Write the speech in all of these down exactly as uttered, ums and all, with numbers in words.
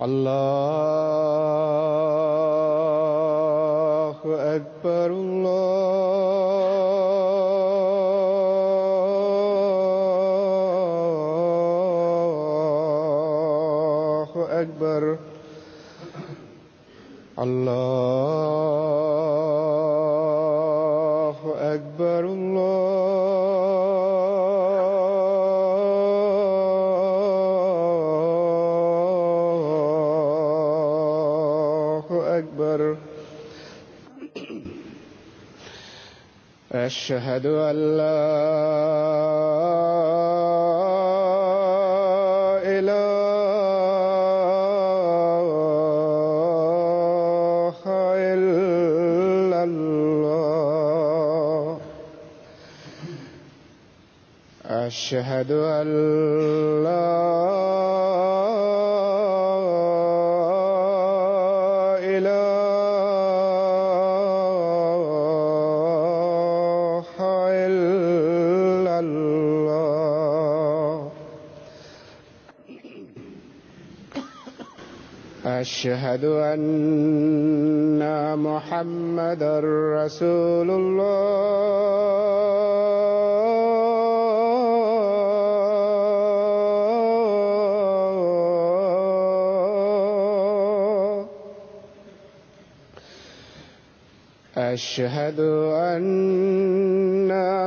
الله أكبر الله أكبر الله أكبر الله أكبر. أشهد أن لا إله إلا الله. أشهد أن لا أشهد أن محمدًا رسول الله. أشهد أن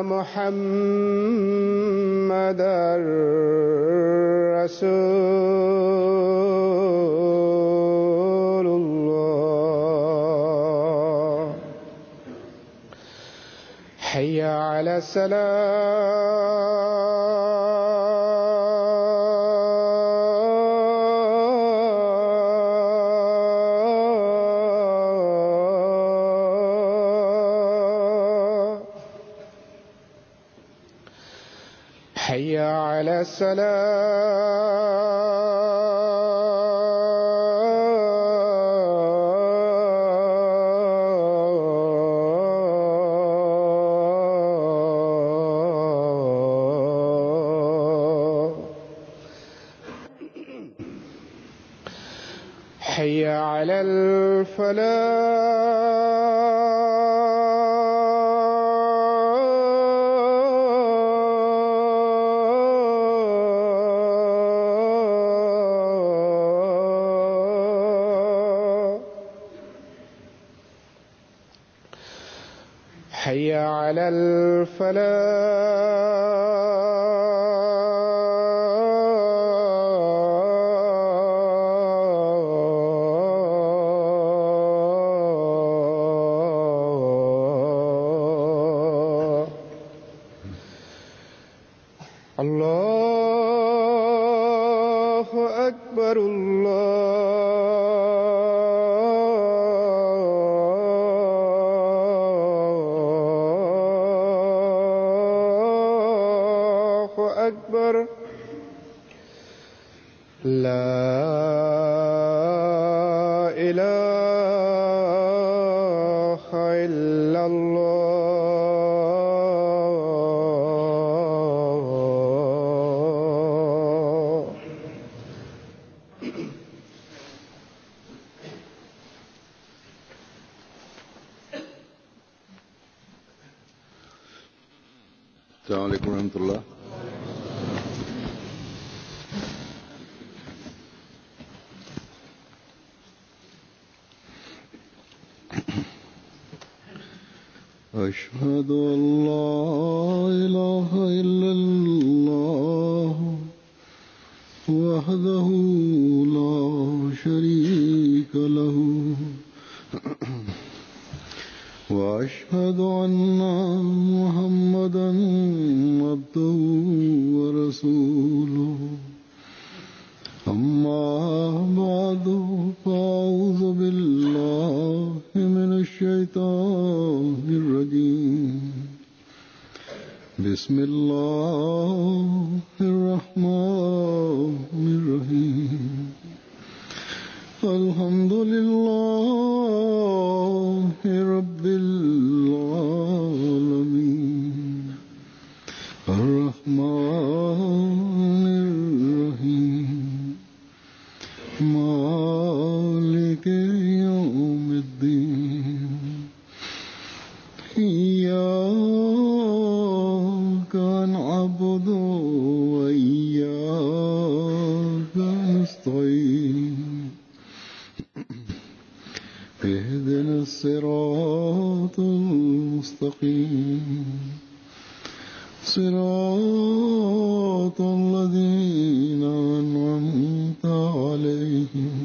محمدًا رسول الله. حي على الصلاة. حي على الصلاة. حي على الفلاح. حي على الفلاح. الله أكبر الله أكبر. لا إله إلا الله. السلام عليكم ورحمة الله. أشهد أن لا إله إلا الله وحده لا شريك له وأشهد أن محمدًا عبده ورسوله. أما بعد فأعوذ بالله من الشيطان الرجيم. بسم الله الرحمن الرحيم. الحمد لله رب العالمين الرحمن الرحيم مالك يوم الدين إياك نعبد وإياك نستعين اهدنا الصراط المستقيم صراط الذين أنعمت عليهم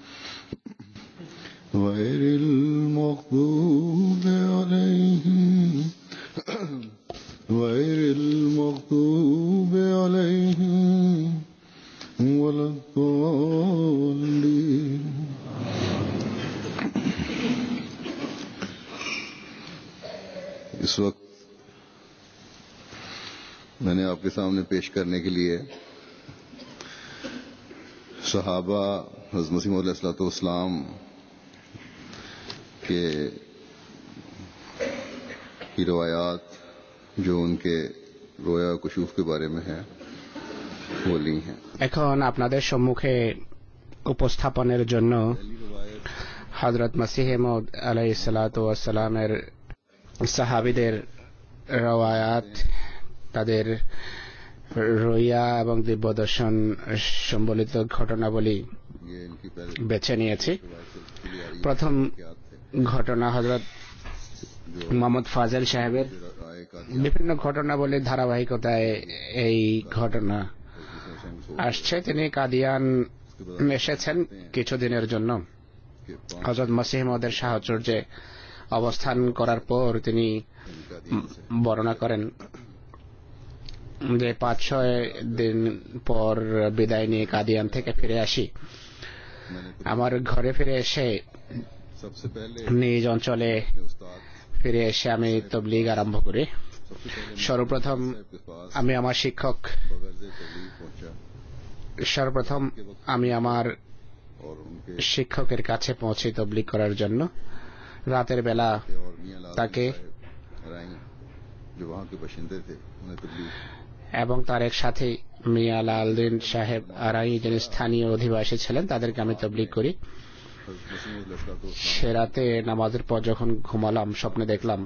غير المغضوب عليهم غير المغضوب عليهم ولا الضالين. इस वक्त मैंने आपके सामने पेश करने के लिए सहाबा हज़रत मसीह मौद अलैहिस्सलाम के की रवायात जो उनके रोया कुशूफ के बारे में है वो ली हैं। এখন আপনাদের সম্মুখে উপস্থাপনের জন্য হযরত মসিহ মউদ আলাইহিস সালাতু ওয়াস সালামের সাহাবীদের রওয়ায়াত, তাদের রোয়া এবং দিব্যদর্শন সম্বলিত ঘটনাবলী বেছে নিয়েছি। প্রথম ঘটনা হযরত মোহাম্মদ ফাজল সাহেবের। বিভিন্ন ঘটনাবলীর ধারাবাহিকতায় এই ঘটনা আসছে। তিনি কাদিয়ান এসেছেন কিছুদিনের জন্য। হযরত মসিহ মউদের সাহচর্যে অবস্থান করার পর তিনি বর্ণনা করেন যে পাঁচ ছয় দিন পর বিদায় নিয়ে কাদিয়ান থেকে ফিরে আসি। আমার ঘরে ফিরে এসে নিজ অঞ্চলে ফিরে এসে আমি তাবলীগ আরম্ভ করি। সর্বপ্রথম আমি আমার শিক্ষক সর্বপ্রথম আমি আমার শিক্ষকের কাছে পৌঁছি তাবলীগ করার জন্য। রাতের বেলা তাকে এবং তার এক সাথী মিয়া লালদিন সাহেব আরাই, যিনি স্থানীয় অধিবাসী ছিলেন, তাদেরকে আমি তাবলীগ করি। সে রাতে নামাজের পর যখন ঘুমালাম, স্বপ্নে দেখলাম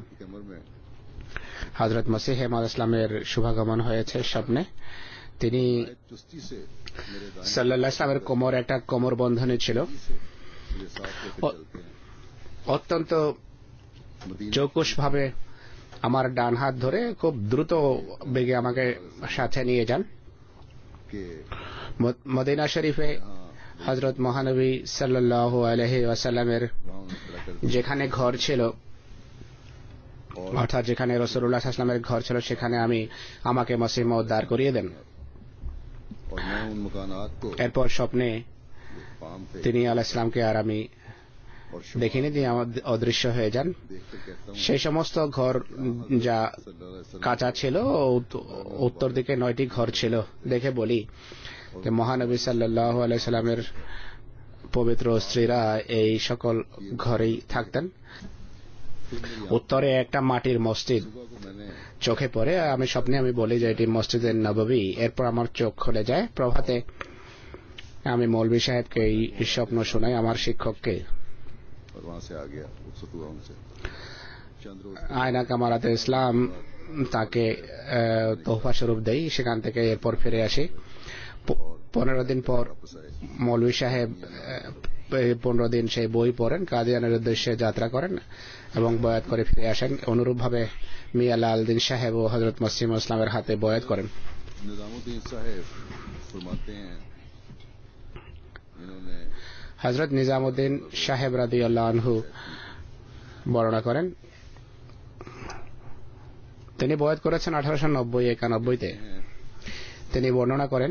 হযরত মসিহ মউদ ইসলামের শুভাগমন হয়েছে। স্বপ্নে তিনি সাল্লাল্লাহু আলাইহি ওয়াসাল্লামের কোমর একটা কোমর বন্ধনী ছিল। অত্যন্ত চৌকস ভাবে আমার ডান হাত ধরে খুব দ্রুত বেগে আমাকে সাথে নিয়ে যান। মদিনা শরীফে হযরত মহানবী সাল্লাল্লাহু আলাইহি ওয়াসাল্লামের যেখানে ঘর ছিল, অর্থাৎ যেখানে রাসূলুল্লাহ সাল্লাল্লাহু আলাইহি ওয়াসাল্লামের ঘর ছিল, সেখানে আমি আমাকে মসিহ মউদ দাঁড় করিয়ে দেন। এরপর স্বপ্নে তিনি আলাইহিস সালামকে আর আমি দেখিনি, তিনি অদৃশ্য হয়ে যান। সেই সমস্ত ঘর যা কাঁচা ছিল, উত্তর দিকে নয়টি ঘর ছিল। দেখে বলি যে মহানবী সাল্লাল্লাহু আলাইহি ওয়াসাল্লামের পবিত্র স্ত্রীরা এই সকল ঘরেই থাকতেন। উত্তরে একটা মাটির মসজিদ চোখে পড়ে। আমি স্বপ্নে আমি বলি যে এটি মসজিদে নববী। এরপর আমার চোখ খুলে যায়। প্রভাতে আমি মৌলভী সাহেবকে এই স্বপ্ন শোনাই, আমার শিক্ষককে। আয়না কামারাতে ইসলাম তাকে তোহফা স্বরূপ দেই। সেখান থেকে এরপর ফিরে আসি। পনেরো দিন পর মৌলভী সাহেব পনেরো দিন সেই বই পড়েন, কাদিয়ানের উদ্দেশ্যে যাত্রা করেন এবং বয়াত করে ফিরে আসেন। অনুরূপভাবে মিয়া লালদিন সাহেব ও হযরত মসিহ মউদ ইসলামের হাতে বয়াত করেন। হযরত নিজামউদ্দিন সাহেব রাদিয়াল্লাহু আনহু বর্ণনা করেন, তিনি বয়াত করেছেন আঠারোশো নব্বই একানব্বইতে। তিনি বর্ণনা করেন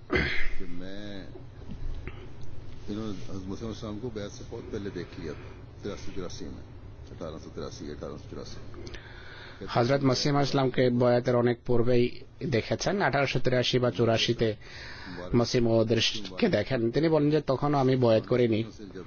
হযরত মসিহ মউদ ইসলামকে বয়াতের অনেক পূর্বেই দেখেছেন। আঠারোশো তিরাশি বা চুরাশিতে মসিহ মউদকে দেখেন। তিনি বলেন যে তখন আমি বয়াত করিনি।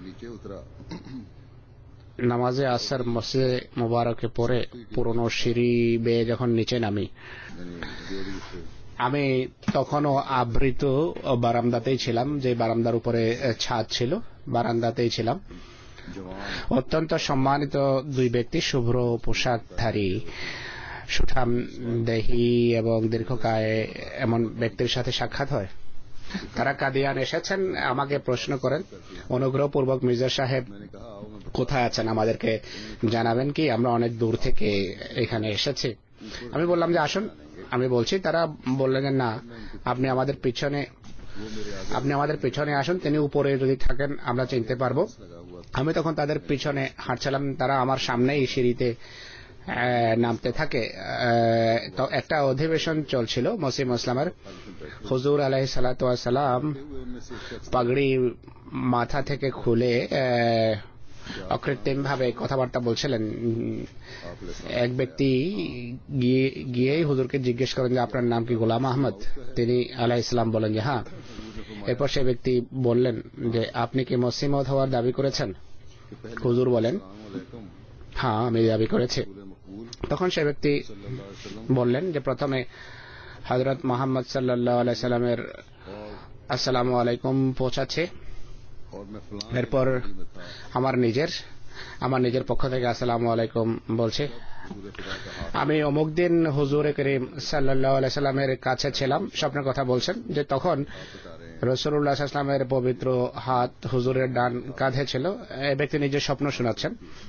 নামাজে আসর মসজিদে মোবারকে পড়ে পুরনো সিঁড়ি বেয়ে যখন নিচে নামি, আমি তখনও আবৃত বারান্দাতেই ছিলাম, যে বারান্দার উপরে ছাদ ছিল, বারান্দাতেই ছিলাম। অত্যন্ত সম্মানিত দুই ব্যক্তি, শুভ্র পোশাকধারী, সুঠাম দেহী এবং দীর্ঘকায় এমন ব্যক্তির সাথে সাক্ষাৎ হয়। তারা কাদিয়ান এসেছেন, আমাকে প্রশ্ন করেন, অনুগ্রহপূর্বক মির্জা সাহেব কোথায় আছেন, আমাদেরকে জানাবেন কি, আমরা অনেক দূর থেকে এখানে এসেছি। আমি বললাম যে আসুন, আমি বলছি। তারা বললেন না, আপনি আমাদের পিছনে আপনি আমাদের পিছনে আসুন, তিনি উপরে যদি থাকেন আমরা চিনতে পারবো। আমি তখন তাদের পিছনে হাঁটছিলাম, তারা আমার সামনেই সিঁড়িতে নামতে থাকে। তো একটা অধিবেশন চলছিল মসিহ ইসলামের। হুজুর আলাইহিস সালাতু ওয়াস সালাম পাগড়ি মাথা থেকে খুলে অকৃত্রিম ভাবে কথাবার্তা বলছিলেন। এক ব্যক্তি গিয়েই হুজুরকে জিজ্ঞেস করেন যে আপনার নাম কি গোলাম আহমদ? তিনি আলাইহিস সালাম বলেন যে হ্যাঁ। এরপর সে ব্যক্তি বললেন যে আপনি কি মসিহ মওউদ হওয়ার দাবি করেছেন? হুজুর বলেন হ্যাঁ, আমি দাবি করেছি। তখন সে ব্যক্তি বললেন যে প্রথমে হযরত মুহাম্মদ সাল্লাল্লাহু আলাইহি সাল্লামের আসসালামু আলাইকুম পৌঁছাচ্ছে, এরপর আমার নিজের আমার নিজের পক্ষ থেকে আসসালামু আলাইকুম বলছে। আমি অমুক দিন হুজুর করিম সাল্লাল্লাহু আলাইহি সাল্লামের কাছে ছিলাম, স্বপ্নের কথা বলছেন, যে তখন রাসূলুল্লাহ সাল্লাল্লাহু আলাইহি সাল্লামের পবিত্র হাত হুজুরের ডান কাঁধে ছিল। এই ব্যক্তি নিজের স্বপ্ন শোনাচ্ছেন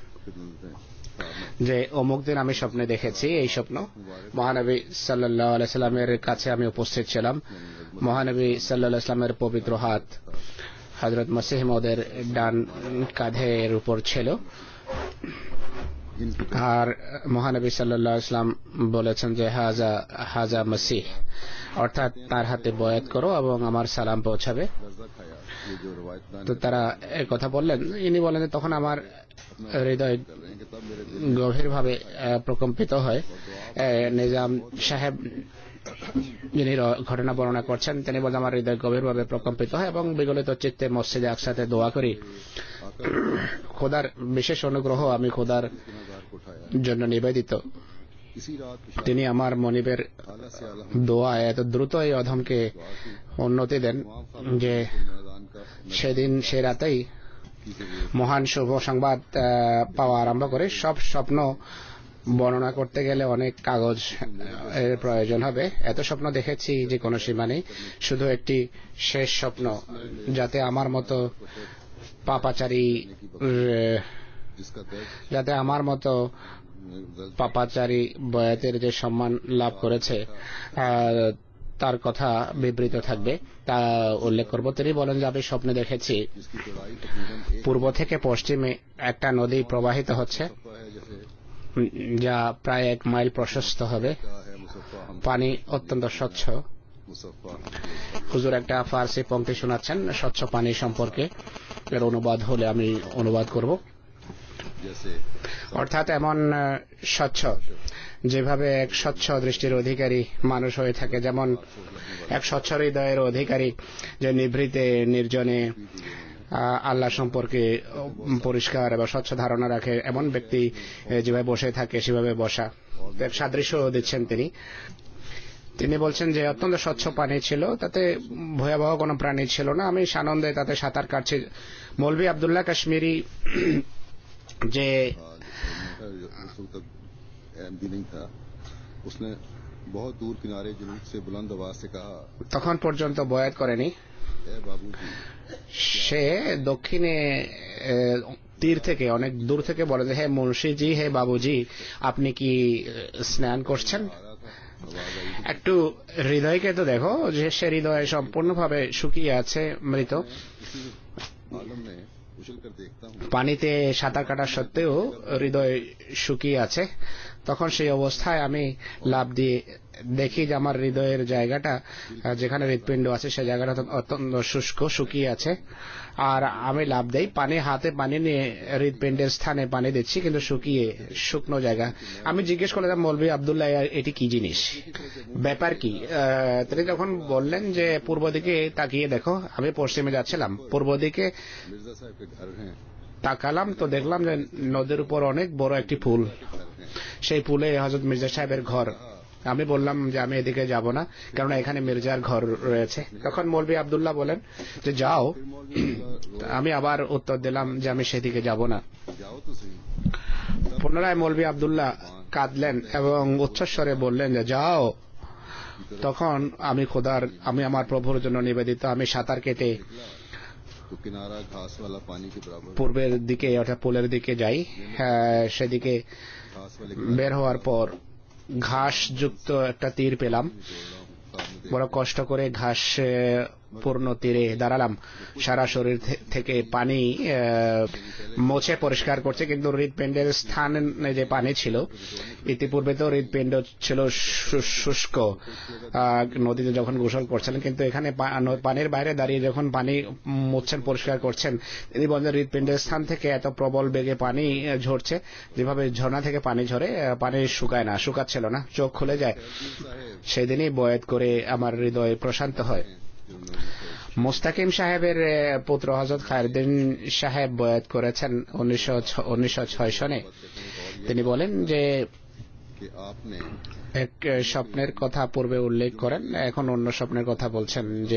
যে অমুক দিন আমি স্বপ্নে দেখেছি এই স্বপ্ন, মহানবী সাল্লাল্লাহু আলাইহি সাল্লামের কাছে আমি উপস্থিত ছিলাম, মহানবী সাল্লাল্লাহু আলাইহি সাল্লামের পবিত্র হাত হযরত মসিহ মওউদের ডান কাঁধের উপর ছিল, আর মহানবী সাল্লাল্লাহু আলাইহি সাল্লাম বলেছেন যে হাজা হাজা মসিহ, অর্থাৎ তার হাতে বয়াত করো এবং আমার সালাম পৌঁছাবে। তো তারা এই কথা বললেন। ইনি বলেন তখন আমার হৃদয় গভীরভাবে প্রকম্পিত হয়। নিজাম সাহেব যিনি ঘটনা বর্ণনা করছেন তিনি বলেন আমার হৃদয় গভীরভাবে প্রকম্পিত হয় এবং বিগলিত চিত্তে মসজিদে একসাথে দোয়া করি। খোদার বিশেষ অনুগ্রহ, আমি খোদার জন্য নিবেদিত। তিনি আমার মনিবের দোয়া এত দ্রুত এই অধমকে উন্নতি দেন যে সেদিন সে রাতেই মহান শুভ সংবাদ পাওয়া আরম্ভ করে। সব স্বপ্ন বর্ণনা করতে গেলে অনেক কাগজ এর প্রয়োজন হবে। এত স্বপ্ন দেখেছি যে কোনো সীমা নেই। শুধু একটি শেষ স্বপ্ন, যাতে আমার মতো পাপাচারী যাতে আমার মতো পাপাচারী বয়াতের যে সম্মান লাভ করেছে তার কথা বিবৃত থাকবে, তা উল্লেখ করব। তিনি বলেন যে আমি স্বপ্নে দেখেছি পূর্ব থেকে পশ্চিমে একটা নদী প্রবাহিত হচ্ছে, যা প্রায় এক মাইল প্রশস্ত হবে। পানি অত্যন্ত স্বচ্ছ। হুজুর একটা ফার্সি পংক্তি শোনাচ্ছেন স্বচ্ছ পানি সম্পর্কে, এর অনুবাদ হলে আমি অনুবাদ করব। অর্থাৎ এমন স্বচ্ছ যেভাবে এক স্বচ্ছ দৃষ্টির অধিকারী মানুষ হয়ে থাকে, যেমন এক স্বচ্ছ হৃদয়ের অধিকারী যে নিভৃতে নির্জনে আল্লাহ সম্পর্কে পরিষ্কার এবং স্বচ্ছ ধারণা রাখে, এমন ব্যক্তি যেভাবে বসে থাকে সেভাবে বসা সাদৃশ্য দিচ্ছেন তিনি। তিনি বলছেন যে অত্যন্ত স্বচ্ছ পানি ছিল, তাতে ভয়াবহ কোনো প্রাণী ছিল না। আমি সানন্দে তাতে সাঁতার কাটছি। মৌলভী আব্দুল্লাহ কাশ্মীরি যে তখন পর্যন্ত বয়াত করেনি, সে দক্ষিণে তীর থেকে অনেক দূর থেকে বলে যে হে মুন্সিজি, হে বাবুজি, আপনি কি স্নান করছেন? একটু হৃদয়কে তো দেখো, যে সে হৃদয় সম্পূর্ণভাবে শুকিয়ে আছে, মৃত। পানিতে সাঁতার কাটা সত্ত্বেও হৃদয় শুকিয়ে আছে। তখন সেই অবস্থায় আমি লাফ দিয়ে দেখি যে আমার হৃদয়ের জায়গাটা যেখানে হৃৎপিণ্ড আছে সেই জায়গাটা অত্যন্ত শুষ্ক শুকিয়ে আছে, আর আমি লাফ দেই, পানি হাতে পানি নিয়ে হৃৎপিণ্ডের স্থানে পানি দিচ্ছি, কিন্তু শুকিয়ে শুকনো জায়গা। আমি জিজ্ঞেস করলাম মৌলভী আব্দুল্লাহ এটি কি জিনিস, ব্যাপার কি? তিনি তখন বললেন যে পূর্ব দিকে তাকিয়ে দেখো। আমি পশ্চিমে যাচ্ছিলাম, পূর্ব দিকে তাকালাম তো দেখলাম যে নদীর উপর অনেক বড় একটি পুল। সেই পুলে হযরত মির্জা সাহেবের ঘর। আমি বললাম যে আমি এদিকে যাব না, কারণ এখানে মির্জার ঘর রয়েছে। তখন মৌলভী আব্দুল্লাহ বলেন যে যাও। আমি আবার উত্তর দিলাম যে আমি সেদিকে যাব না। পুনরায় মৌলভী আব্দুল্লাহ কাঁদলেন এবং উচ্চস্বরে বললেন যে যাও। তখন আমি খোদার আমি আমার প্রভুর জন্য নিবেদিত, আমি সাঁতার কেটে পূর্বের দিকে অর্থাৎ পোলের দিকে যাই। সেদিকে বের হওয়ার পর ঘাস যুক্ত একটা তীর পেলাম। বড় কষ্ট করে ঘাস পূর্ণ তীরে দাঁড়ালাম। সারা শরীর থেকে পানি মোছে পরিষ্কার করছে, কিন্তু হৃদপিণ্ডের স্থানে যে পানি ছিল, ইতিপূর্বে তো হৃদপিণ্ড ছিল শুষ্ক নদীতে যখন গোসল করছিলেন, কিন্তু এখানে পানির বাইরে দাঁড়িয়ে যখন পানি মুছছেন পরিষ্কার করছেন, তিনি বলেন হৃদপিণ্ডের স্থান থেকে এত প্রবল বেগে পানি ঝরছে, যেভাবে ঝর্ণা থেকে পানি ঝরে, পানি শুকায় না, শুকাচ্ছিল না, চোখ খুলে যায়। সেদিনই বয়াত করে আমার হৃদয় প্রশান্ত হয়। মুস্তাকিম সাহেবের পুত্র হযরত খায়রুদ্দিন সাহেব বয়াত করেছেন উনিশশো ছয় সনে। তিনি বলেন যে এক স্বপ্নের কথা পূর্বে উল্লেখ করেন, এখন অন্য স্বপ্নের কথা বলছেন যে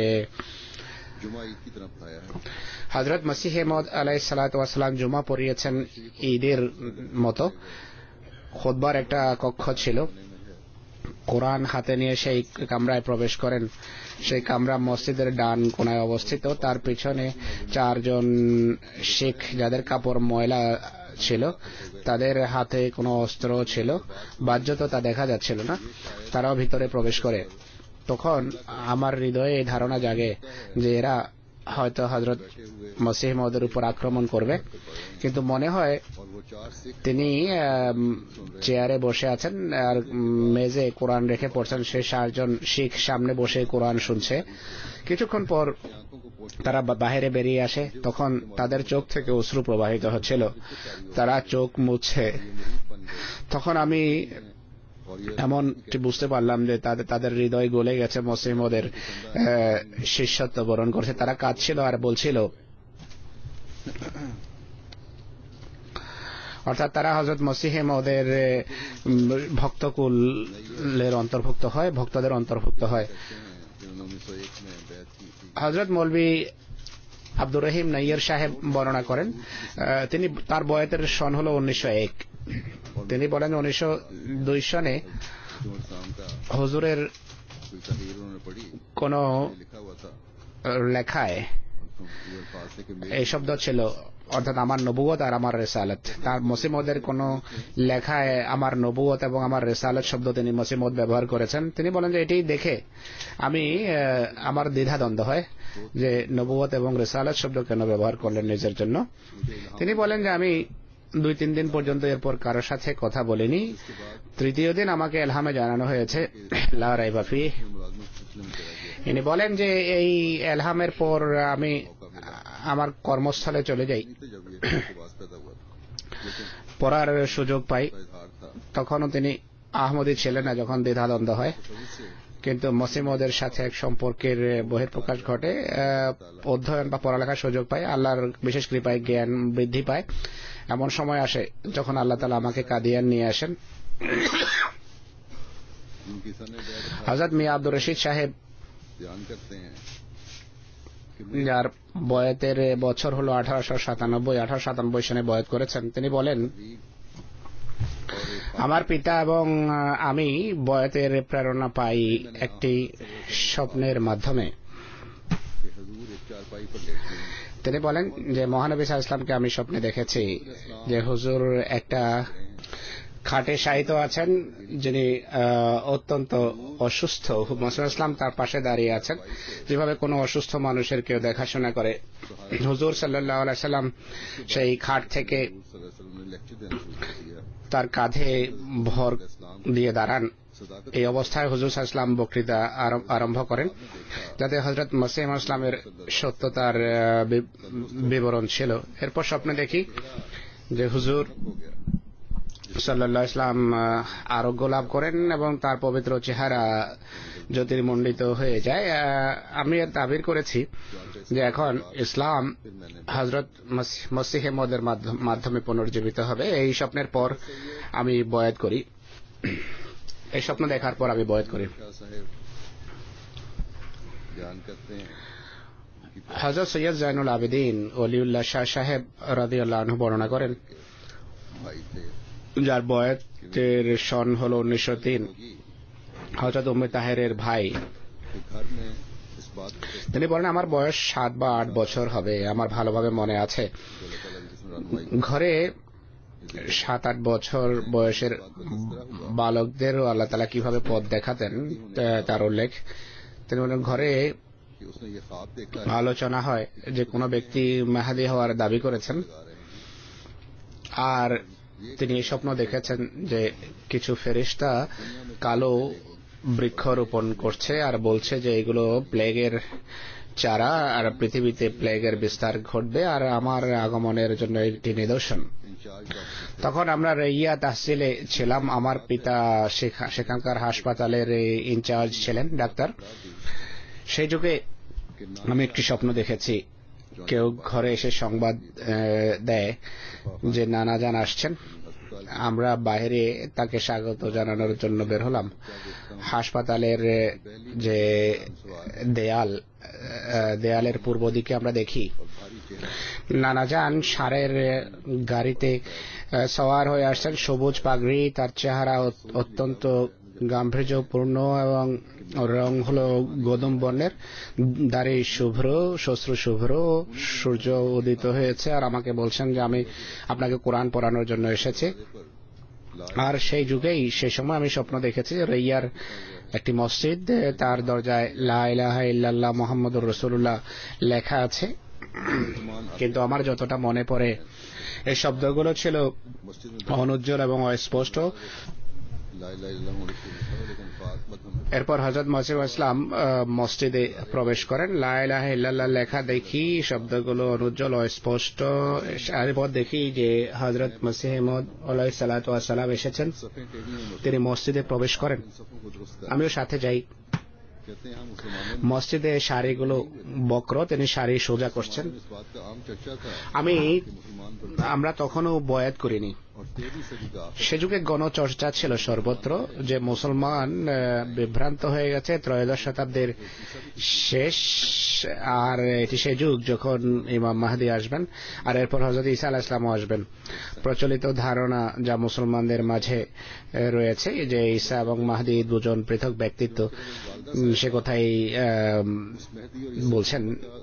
হযরত মসিহ মউদ আলাইহিস সালাতু ওয়াস সালাম জুমা পড়িয়েছেন ঈদের মতো। খুতবার একটা কক্ষ ছিল, কোরআন হাতে নিয়ে সেই কামরায় প্রবেশ করেন। সেই কামরা মসজিদের ডান কোনায় অবস্থিত। তার পিছনে চারজন শিখ যাদের কাপড় ময়লা ছিল, তাদের হাতে কোনো অস্ত্র ছিল, বাহ্যত তা দেখা যাচ্ছিল না, তারাও ভিতরে প্রবেশ করে। তখন আমার হৃদয়ে এই ধারণা জাগে যে এরা হয়তো হযরত মসিহ মউদের উপর আক্রমণ করবে, কিন্তু মনে হয় তিনি চেয়ারে বসে আছেন আর মেজে কোরআন রেখে পড়ছেন। সে চারজন শিখ সামনে বসে কোরআন শুনছে। কিছুক্ষণ পর তারা বাইরে বেরিয়ে আসে, তখন তাদের চোখ থেকে অশ্রু প্রবাহিত হচ্ছিল, তারা চোখ মুছছে। তখন আমি এমনটি বুঝতে পারলাম যে তাদের তাদের হৃদয় গলে গেছে, মসিহ মউদের শিষ্যত্ব বরণ করছে। তারা কাঁদছিল আর বলছিল, অর্থাৎ তারা হযরত মসিহ মউদের ভক্তকুলের অন্তর্ভুক্ত হয়, ভক্তদের অন্তর্ভুক্ত হয়। হযরত মৌলভী আব্দুর রহিম নাইয়ার সাহেব বর্ণনা করেন, তিনি তার বয়াতের সন হল উনিশশো এক। তিনি বলেন উনিশশো দুই সনে হুজুরের কোন লেখায় এই শব্দ ছিল, অর্থাৎ আমার নবুয়ত আর আমার রিসালাত। তার মসিহ মউদের কোন লেখায় আমার নবুয়ত এবং আমার রিসালাত শব্দ তিনি মসিহ মউদ ব্যবহার করেছেন। তিনি বলেন যে এটি দেখে আমি আমার দ্বিধাদ্বন্দ্ব হয় যে নবুয়ত এবং রিসালাত শব্দ কেন ব্যবহার করলেন নিজের জন্য। তিনি বলেন যে আমি দুই তিন দিন পর্যন্ত এরপর কারোর সাথে কথা বলিনি। তৃতীয় দিন আমাকে এলহামে জানানো হয়েছে লা রাইবা ফিহ। ইনি বলেন যে এই এলহামের পর আমি আমার কর্মস্থলে চলে যাই, পড়ার সুযোগ পাই। তখনও তিনি আহমদী ছিলেন না যখন দ্বিধাদ্বন্দ্ব হয়, কিন্তু মসিহ মউদের সাথে এক সম্পর্কের বহিঃপ্রকাশ ঘটে, অধ্যয়ন বা পড়ালেখার সুযোগ পায়, আল্লাহর বিশেষ কৃপায় জ্ঞান বৃদ্ধি পায়। এমন সময় আসে যখন আল্লাহ তাআলা আমাকে কাদিয়ান নিয়ে আসেন। হযরত মিয়া আব্দুর রশিদ সাহেব, যার বয়াতের বছর হলো আঠারোশো সাতানব্বই আঠারোশো সাতানব্বই সনে বয়াত করেছেন, তিনি বলেন আমার পিতা এবং আমি বয়াতের প্রেরণা পাই একটি স্বপ্নের মাধ্যমে। তিনি বলেন যে মহানবী সাল্লাল্লাহু আলাইহি ওয়াসাল্লামকে আমি স্বপ্নে দেখেছি যে হুজুর একটা খাটে শায়িত আছেন, যিনি অত্যন্ত অসুস্থ। মুহাম্মদ ইসলাম তার পাশে দাঁড়িয়ে আছেন, যেভাবে কোনো অসুস্থ মানুষের কেউ দেখাশোনা করে। হুজুর সাল্লাল্লাহু আলাইহি ওয়াসাল্লাম সেই খাট থেকে তার কাঁধে ভর দিয়ে দাঁড়ান। এই অবস্থায় হুজুর সাল্লাল্লাহু আলাইহি ওয়াসাল্লাম বক্তৃতা আরম্ভ করেন, যাতে হযরত মসিহ ইসলামের সত্যতার বিবরণ ছিল। এরপর স্বপ্নে দেখি যে হুজুর সাল্লাল্লাহু আলাইহি ওয়াসাল্লাম আরোগ্য লাভ করেন এবং তার পবিত্র চেহারা জ্যোতির্মণ্ডিত হয়ে যায়। আমি এর তাবির করেছি যে এখন ইসলাম হযরত মসিহ মউদের মাধ্যমে পুনর্জীবিত হবে। এই স্বপ্নের পর আমি বয়াত করি। এই স্বপ্ন দেখার পর আমি বয়াত করি। হযরত সৈয়দ জাইনুল আবেদিন ওলিউল্লাহ শাহ সাহেব রাদিয়াল্লাহু আনহু বর্ণনা করেন, যার বয়াতের সন হল উনিশশো তিন, হযরত উম্মে তাহেরের ভাই। তিনি বলেন, আমার বয়স সাত বা আট বছর হবে, আমার ভালোভাবে মনে আছে। ঘরে সাত আট বছর বয়সের বালকদেরও আল্লাহ তাআলা কিভাবে পথ দেখাতেন তার উল্লেখ। তিনি বলেন, ঘরে আলোচনা হয় যে কোনো ব্যক্তি মেহাদী হওয়ার দাবি করেছেন, আর তিনি এই স্বপ্ন দেখেছেন যে কিছু ফেরেশতা কালো বৃক্ষ রোপণ করছে আর বলছে যে এগুলো প্লেগের চারা, আর পৃথিবীতে প্লেগের বিস্তার ঘটবে, আর আমার আগমনের জন্য একটি নিদর্শন। তখন আমরা রেইয়া তাহসিলে ছিলাম। আমার পিতা সেখানকার হাসপাতালের ইনচার্জ ছিলেন, ডাক্তার। সেই যুগে আমি একটি স্বপ্ন দেখেছি, কেউ ঘরে এসে সংবাদ দেয় যে নানা জান আসছেন। আমরা বাইরে তাকে স্বাগত জানানোর জন্য বের হলাম। হাসপাতালের যে দেয়াল, দেয়ালের পূর্ব দিকে আমরা দেখি নানা জান ষাঁড়ের গাড়িতে সওয়ার হয়ে আসছেন, সবুজ পাগড়ি, তার চেহারা অত্যন্ত গাম্ভীর্যপূর্ণ এবং রং হলো গোদম বর্ণের, দাড়ি শুভ্র, শ্বশ্রু শুভ্র, সূর্য উদিত হয়েছে, আর আমাকে বলছেন যে আমি আপনাকে কোরআন পড়ানোর জন্য এসেছি। আর সেই যুগেই সেই সময় আমি স্বপ্ন দেখেছি রেইয়ার একটি মসজিদ, তার দরজায় লা ইলাহা ইল্লাল্লাহ মুহাম্মাদুর রাসূলুল্লাহ লেখা আছে। কিন্তু আমার যতটা মনে পড়ে এই শব্দগুলো ছিল অনুজ্জ্বল এবং অস্পষ্ট। এরপর হযরত মসিহ ইসলাম মসজিদে প্রবেশ করেন, লা ইলাহা ইল্লাল্লাহ লেখা দেখি, শব্দগুলো অনুজ্জ্বল অস্পষ্ট। এরপর দেখি যে হযরত মসিহ মউদ আলাইহিস সালাতু ওয়াস সালাম এসেছেন, তিনি মসজিদে প্রবেশ করেন, আমিও সাথে যাই। মসজিদে সারিগুলো বক্র, তিনি সারি সোজা করছেন। আমি আমরা তখনও বয়াত করিনি। সে যুগে গণচর্চা ছিল সর্বত্র যে মুসলমান বিভ্রান্ত হয়ে গেছে, ত্রয়োদশ শতাব্দীর শেষ, আর এটি সে যুগ যখন ইমাম মাহদী আসবেন, আর এরপর হযরত ঈসা আলাইহিস সালামও আসবেন। প্রচলিত ধারণা যা মুসলমানদের মাঝে রয়েছে যে ঈসা এবং মাহদী দুজন পৃথক ব্যক্তিত্ব, সে কথাই বলছেন।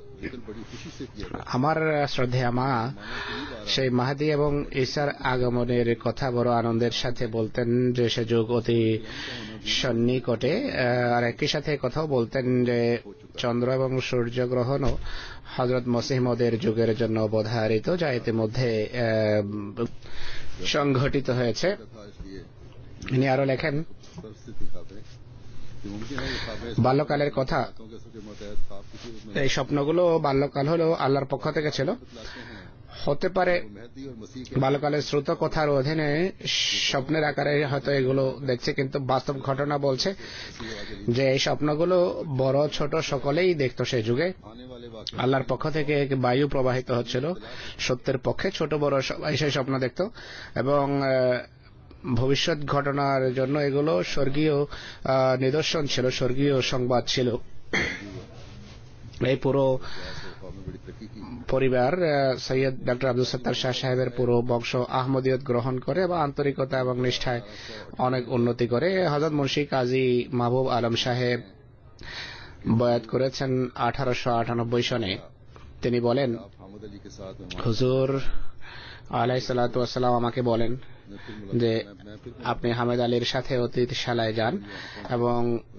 আমার শ্রদ্ধেয়া মা সেই মাহদী এবং ঈসার আগমনের কথা বড় আনন্দের সাথে বলতেন যে সে যুগ অতি সন্নিকটে, আর একই সাথে কথাও বলতেন যে চন্দ্র এবং সূর্য গ্রহণও হযরত মসিহ মউদের যুগের জন্য অবধারিত, যা ইতিমধ্যে সংঘটিত হয়েছে। ইনি আরো লেখেন, বাল্যকালের কথা, এই স্বপ্নগুলো বাল্যকাল হলেও আল্লাহর পক্ষ থেকে ছিল। হতে পারে বাল্যকালের শ্রুত কথার অধীনে স্বপ্নের আকারে হয়তো এগুলো দেখছে, কিন্তু বাস্তব ঘটনা বলছে যে এই স্বপ্নগুলো বড় ছোট সকলেই দেখত। সেই যুগে আল্লাহর পক্ষ থেকে এক বায়ু প্রবাহিত হচ্ছিল, সত্যের পক্ষে ছোট বড় সবাই সেই স্বপ্ন দেখত, এবং ভবিষ্যৎ ঘটনার জন্য এগুলো স্বর্গীয় নিদর্শন ছিল, স্বর্গীয় সংবাদ ছিল। এই পুরো পরিবার সৈয়দ ডক্টর আব্দুল সত্তার শাহ সাহেবের পুরো বংশ আহমদিয়ত গ্রহণ করে এবং আন্তরিকতা এবং নিষ্ঠায় অনেক উন্নতি করে। হযরত মুন্সি কাজী মাহবুব আলম সাহেব বয়াত করেছেন আঠারোশো আটানব্বই সনে। তিনি বলেন, হুজুর আলাইহিস সালাতু ওয়াস সালাম আমাকে বলেন যে আপনি হামেদ আলীর সাথে অতিথিশালায় যান এবং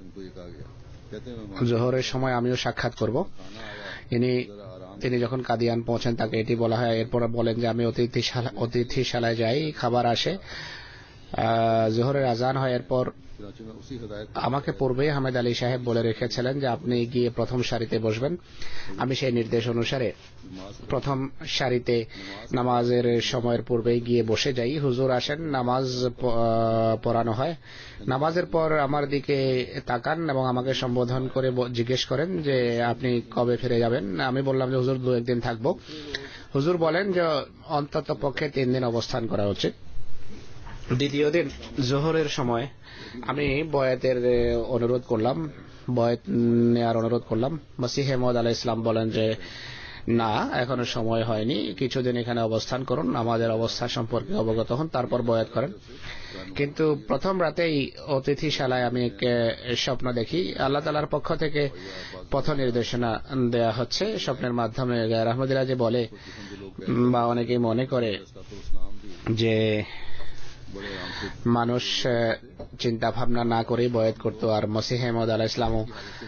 জোহরের সময় আমিও সাক্ষাৎ করব। ইনি তিনি যখন কাদিয়ান পৌঁছেন তাকে এটি বলা হয়। এরপর বলেন যে আমি অতিথিশালা অতিথিশালায় যাই, খাবার আসে, জোহরের আজান হয়। এরপর আমাকে পূর্বেই হামেদ আলী সাহেব বলে রেখেছিলেন যে আপনি গিয়ে প্রথম সারিতে বসবেন। আমি সেই নির্দেশ অনুসারে প্রথম সারিতে নামাজের সময়ের পূর্বেই গিয়ে বসে যাই। হুজুর আসেন, নামাজ পড়ানো হয়। নামাজের পর আমার দিকে তাকান এবং আমাকে সম্বোধন করে জিজ্ঞেস করেন যে আপনি কবে ফিরে যাবেন। আমি বললাম যে হুজুর দু একদিন থাকবো। হুজুর বলেন যে অন্তত পক্ষে তিন দিন অবস্থান করা উচিত। দ্বিতীয় দিন জোহরের সময় আমি বয়াতের অনুরোধ করলাম, বয়াত নেওয়ার অনুরোধ করলাম। মসিহ মউদ আলাইহিস সালাম বলেন যে না, এখনো সময় হয়নি, কিছুদিন এখানে অবস্থান করুন, আমাদের অবস্থা সম্পর্কে অবগত হন, তারপর বয়াত করেন। কিন্তু প্রথম রাতেই অতিথিশালায় আমি এক স্বপ্ন দেখি। আল্লাহ তাআলার পক্ষ থেকে পথ নির্দেশনা দেয়া হচ্ছে স্বপ্নের মাধ্যমে। গায়র আহমদিরা যে বলে বা অনেকেই মনে করে যে মানুষ চিন্তা ভাবনা না করে বয়াত করত, আর মসিহ মউদ আলাইহিস সালামও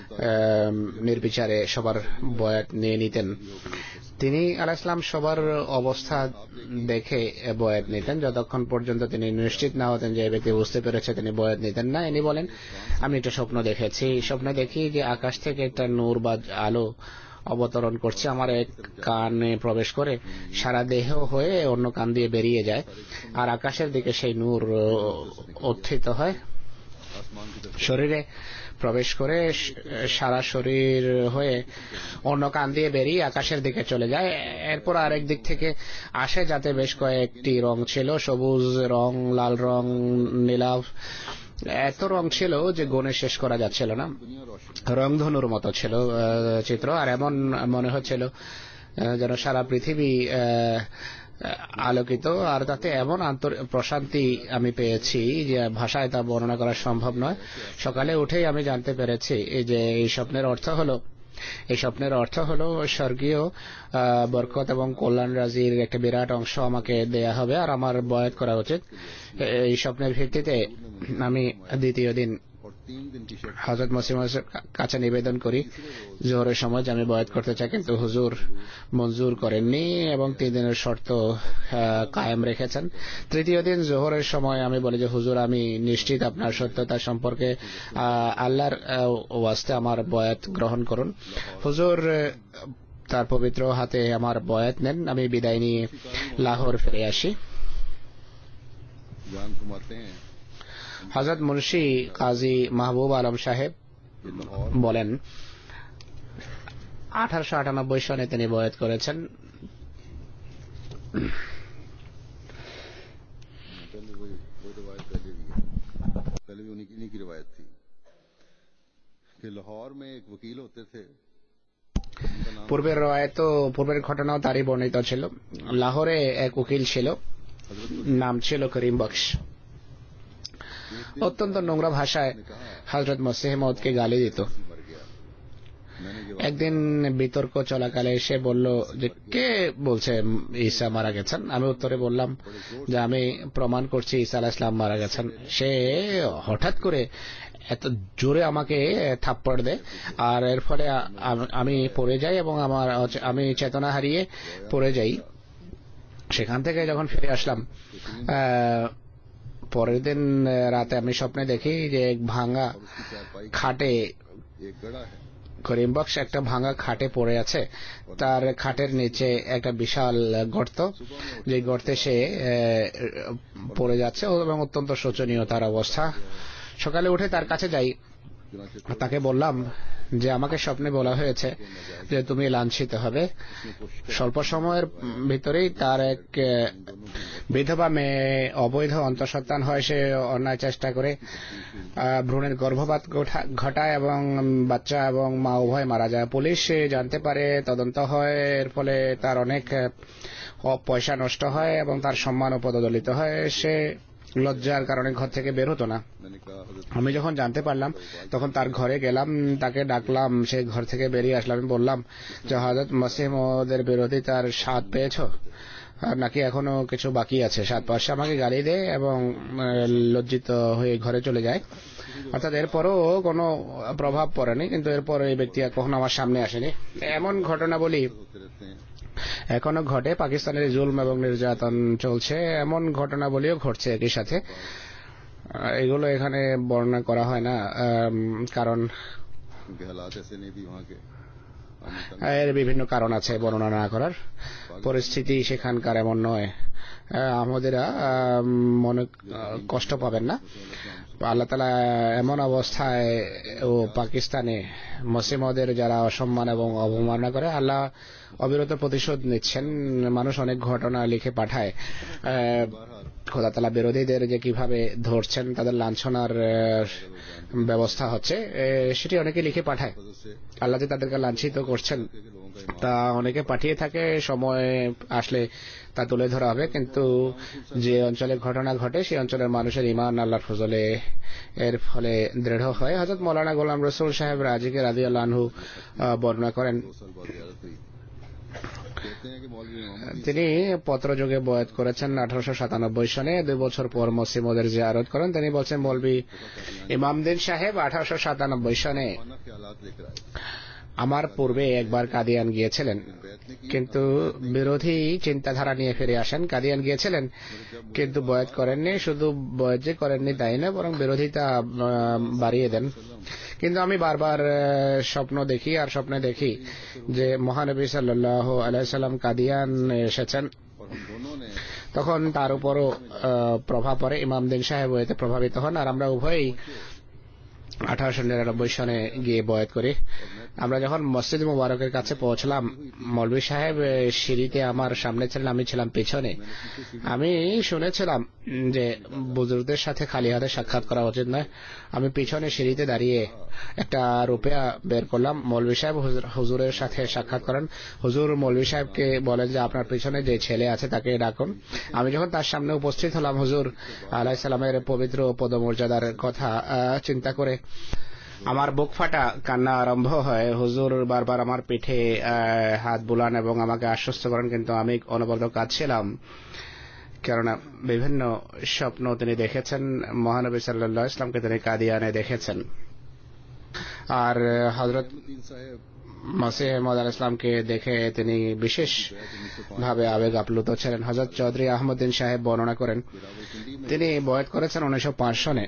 নির্বিচারে সবার বয়াত নিয়ে নিতেন। তিনি আলাইহিস সালাম সবার অবস্থা দেখে বয়াত নিতেন, যতক্ষণ পর্যন্ত তিনি নিশ্চিত না হতেন যে ব্যক্তি বুঝতে পেরেছে, তিনি বয়াত নিতেন না। ইনি বলেন আমি একটা স্বপ্ন দেখেছি, স্বপ্নে দেখি যে আকাশ থেকে একটা নূর বা আলো অবতরণ করছে, আমার এক কানে প্রবেশ করে সারা দেহ হয়ে অন্য কান দিয়ে বেরিয়ে যায়, আর আকাশের দিকে সেই নূর উত্থিত হয়, শরীরে প্রবেশ করে সারা শরীর হয়ে অন্য কান দিয়ে বেরিয়ে আকাশের দিকে চলে যায়। এরপর আরেক দিক থেকে আসে, যাতে বেশ কয়েকটি রং ছিল, সবুজ রং, লাল রং, নীলাভ, এত রং ছিল যে গণে শেষ করা যাচ্ছিল না। রংধনুর মতো ছিল চিত্র, আর এমন মনে হচ্ছিল যেন সারা পৃথিবী আলোকিত। আর তাতে এমন প্রশান্তি আমি পেয়েছি যে ভাষায় তা বর্ণনা করা সম্ভব নয়। সকালে উঠেই আমি জানতে পেরেছি যে এই স্বপ্নের অর্থ হলো এই স্বপ্নের অর্থ হলো স্বর্গীয় বরকত এবং কল্যাণ রাজির একটা বিরাট অংশ আমাকে দেয়া হবে, আর আমার বয়াত করা উচিত। এই স্বপ্নের ভিত্তিতে আমি দ্বিতীয় দিন হযরত মসিহ মাউদের কাছে নিবেদন করি জোহরের সময় যে আমি বয়াত করতে চাই, কিন্তু হুজুর মঞ্জুর করেননি এবং তিন দিনের শর্ত কায়েম রেখেছেন। তৃতীয় দিন জোহরের সময় আমি বলি যে হুজুর, আমি নিশ্চিত আপনার সত্যতা সম্পর্কে, আল্লাহর ওয়াস্তে আমার বয়াত গ্রহণ করুন। হুজুর তার পবিত্র হাতে আমার বয়াত নেন। আমি বিদায় নিয়ে লাহোর ফিরে আসি। হযরত মুন্সি কাজী মাহবুব আলম সাহেব বলেন আঠারোশো আটানব্বই সনে তিনি বয়াত করেছেন। পূর্বের রওয়ায়াত, পূর্বের ঘটনাও তারই বর্ণিত ছিল। লাহোরে এক উকিল ছিল, নাম ছিল করিম বখশ। অত্যন্ত নোংরা ভাষায় হযরত মসিহ মউদকে গালি দিত। একদিন বিতর্ক চলাকালে সে বলল যে কে বলছে ঈসা মারা গেছেন? আমি উত্তরে বললাম যে আমি প্রমাণ করছি ঈসা আলাইহিস সালাম মারা গেছেন। সে হঠাৎ করে এত জোরে আমাকে থাপ্পড় দেয়, আর এর ফলে আমি পড়ে যাই এবং আমার আমি চেতনা হারিয়ে পড়ে যাই। সেখান থেকে যখন ফিরে আসলাম, পরের দিন রাতে আমি স্বপ্নে দেখি যে এক ভাঙা খাটে করিম বখশ একটা ভাঙা খাটে পড়ে আছে, তার খাটের নিচে একটা বিশাল গর্ত, যে গর্তে সে পড়ে যাচ্ছে এবং অত্যন্ত শোচনীয় তার অবস্থা। সকালে উঠে তার কাছে যাই, তাকে বললাম যে আমাকে স্বপ্নে বলা হয়েছে যে তুমি লাঞ্ছিত হবে। স্বল্প সময়ের ভিতরেই তার এক বিধবা মেয়ে অবৈধ অন্তঃসন্তান হয়, সে অন্যায় চেষ্টা করে ভ্রূণের গর্ভপাত ঘটায় এবং বাচ্চা এবং মা উভয় মারা যায়। পুলিশ জানতে পারে, তদন্ত হয়, এর ফলে তার অনেক পয়সা নষ্ট হয় এবং তার সম্মান পদদলিত হয়। সে লজ্জার কারণে ঘর থেকে বের হতো না। আমি যখন জানতে পারলাম তখন তার ঘরে গেলাম, তাকে ডাকলাম, সে ঘর থেকে বেরিয়ে আসলাম। আমি বললাম যে হযরত মসিহ মউদের বিরোধিতার স্বাদ পেয়েছো নাকি এখনো কিছু বাকি আছে? সাত পাশে আমাকে গালি দেয় এবং লজ্জিত হয়ে ঘরে চলে যায়। অর্থাৎ এরপরও কোনো প্রভাব পড়েনি, কিন্তু এরপর এই ব্যক্তি কখনো আমার সামনে আসেনি। এমন ঘটনা বলি এখনো ঘটে। পাকিস্তানের জুলম এবং নির্যাতন চলছে, এমন ঘটনা বলিও ঘটছে একই সাথে। এগুলো এখানে বর্ণনা করা হয় না, কারণ এর বিভিন্ন কারণ আছে বর্ণনা না করার। পরিস্থিতি সেখানকার এমন নয়। আমাদেরা মনে কষ্ট পাবেন না। আল্লাহ তাআলা এমন অবস্থায় ও পাকিস্তানে মসিহ মউদের যারা অসম্মান এবং অবমাননা করে, আল্লাহ অবিরত প্রতিশোধ নিচ্ছেন। মানুষ অনেক ঘটনা লিখে পাঠায়, খোদা তাআলা বিরোধীদের যে কিভাবে ধরছেন, তাদের লাঞ্ছনার ব্যবস্থা হচ্ছে, সেটি অনেকে লিখে পাঠায়। আল্লাহ যে তাদেরকে লাঞ্ছিত করছেন তা অনেকে পাঠিয়ে থাকে, সময় আসলে তা তুলে ধরা হবে। কিন্তু যে অঞ্চলে ঘটনা ঘটে সেই অঞ্চলের মানুষের ঈমান আল্লাহর ফজলে এর ফলে দৃঢ় হয়। হযরত মাওলানা গোলাম রসুল সাহেব রাজিকে রাদিয়াল্লাহু আনহু বর্ণনা করেন, তিনি পত্রযোগে বয়াত করেছেন আঠারোশো সাতানব্বই সনে। দুই বছর পর মসিহ মউদের জিয়ারত করেন। তিনি বলছেন, মৌলভী ইমামউদ্দিন সাহেব আঠারোশো সাতানব্বই সনে আমার পূর্বে একবার কাদিয়ান গিয়েছিলেন, কিন্তু বিরোধী চিন্তাধারা নিয়ে ফিরে আসেন। কাদিয়ান গিয়েছিলেন কিন্তু বয়াত করেননি। শুধু বয়াত যে করেননি তাই না, বরং বিরোধিতা বাড়িয়ে দেন। কিন্তু আমি বারবার স্বপ্ন দেখি আর স্বপ্নে দেখি যে মহানবী সাল্লাল্লাহু আলাইহি সাল্লাম কাদিয়ান এসেছেন। তখন তার উপরও প্রভাব পড়ে। ইমামউদ্দিন সাহেব এতে প্রভাবিত হন আর আমরা উভয়ই আঠারোশো নিরানব্বই সনে গিয়ে বয়াত করি। আমরা যখন মসজিদ মুবারকের কাছে পৌঁছলাম, মৌলভী সাহেব সিঁড়িতে আমার সামনে ছিলেন, আমি ছিলাম পিছনে। আমি শুনেছিলাম যে বুজুর্গদের সাথে খালি হাতে সাক্ষাৎ করা উচিত নয়। আমি পিছনে সিঁড়িতে দাঁড়িয়ে একটা রুপিয়া বের করলাম। মৌলভী সাহেব হুজুরের সাথে সাক্ষাৎ করেন। হুজুর মৌলভী সাহেবকে বলেন যে আপনার পিছনে যে ছেলে আছে তাকে ডাকুন। আমি যখন তার সামনে উপস্থিত হলাম, হুজুর আলাইহিস সালামের পবিত্র পদমর্যাদার কথা চিন্তা করে আমার বুক ফাটা কান্না আরম্ভ হয়। হুজুর বারবার আমার পিঠে হাত বুলান এবং আমাকে আশ্বস্ত করেন, কিন্তু আমি অনবরত কাঁদছিলাম, কেননা বিভিন্ন স্বপ্ন তিনি দেখেছেন। মহানবী সাল্লাল্লাহু আলাইহি ওয়াসাল্লামকে তিনি কাদিয়ানে দেখেছেন। আর হযরত মসিহ মউদ আলাইহিস সালামকে দেখে তিনি বিশেষ ভাবে আবেগ আপ্লুত ছিলেন। হযরত চৌধুরী আহমদ্দিন সাহেব বর্ণনা করেন, তিনি বয়াত করেছেন উনিশশো পাঁচ সনে।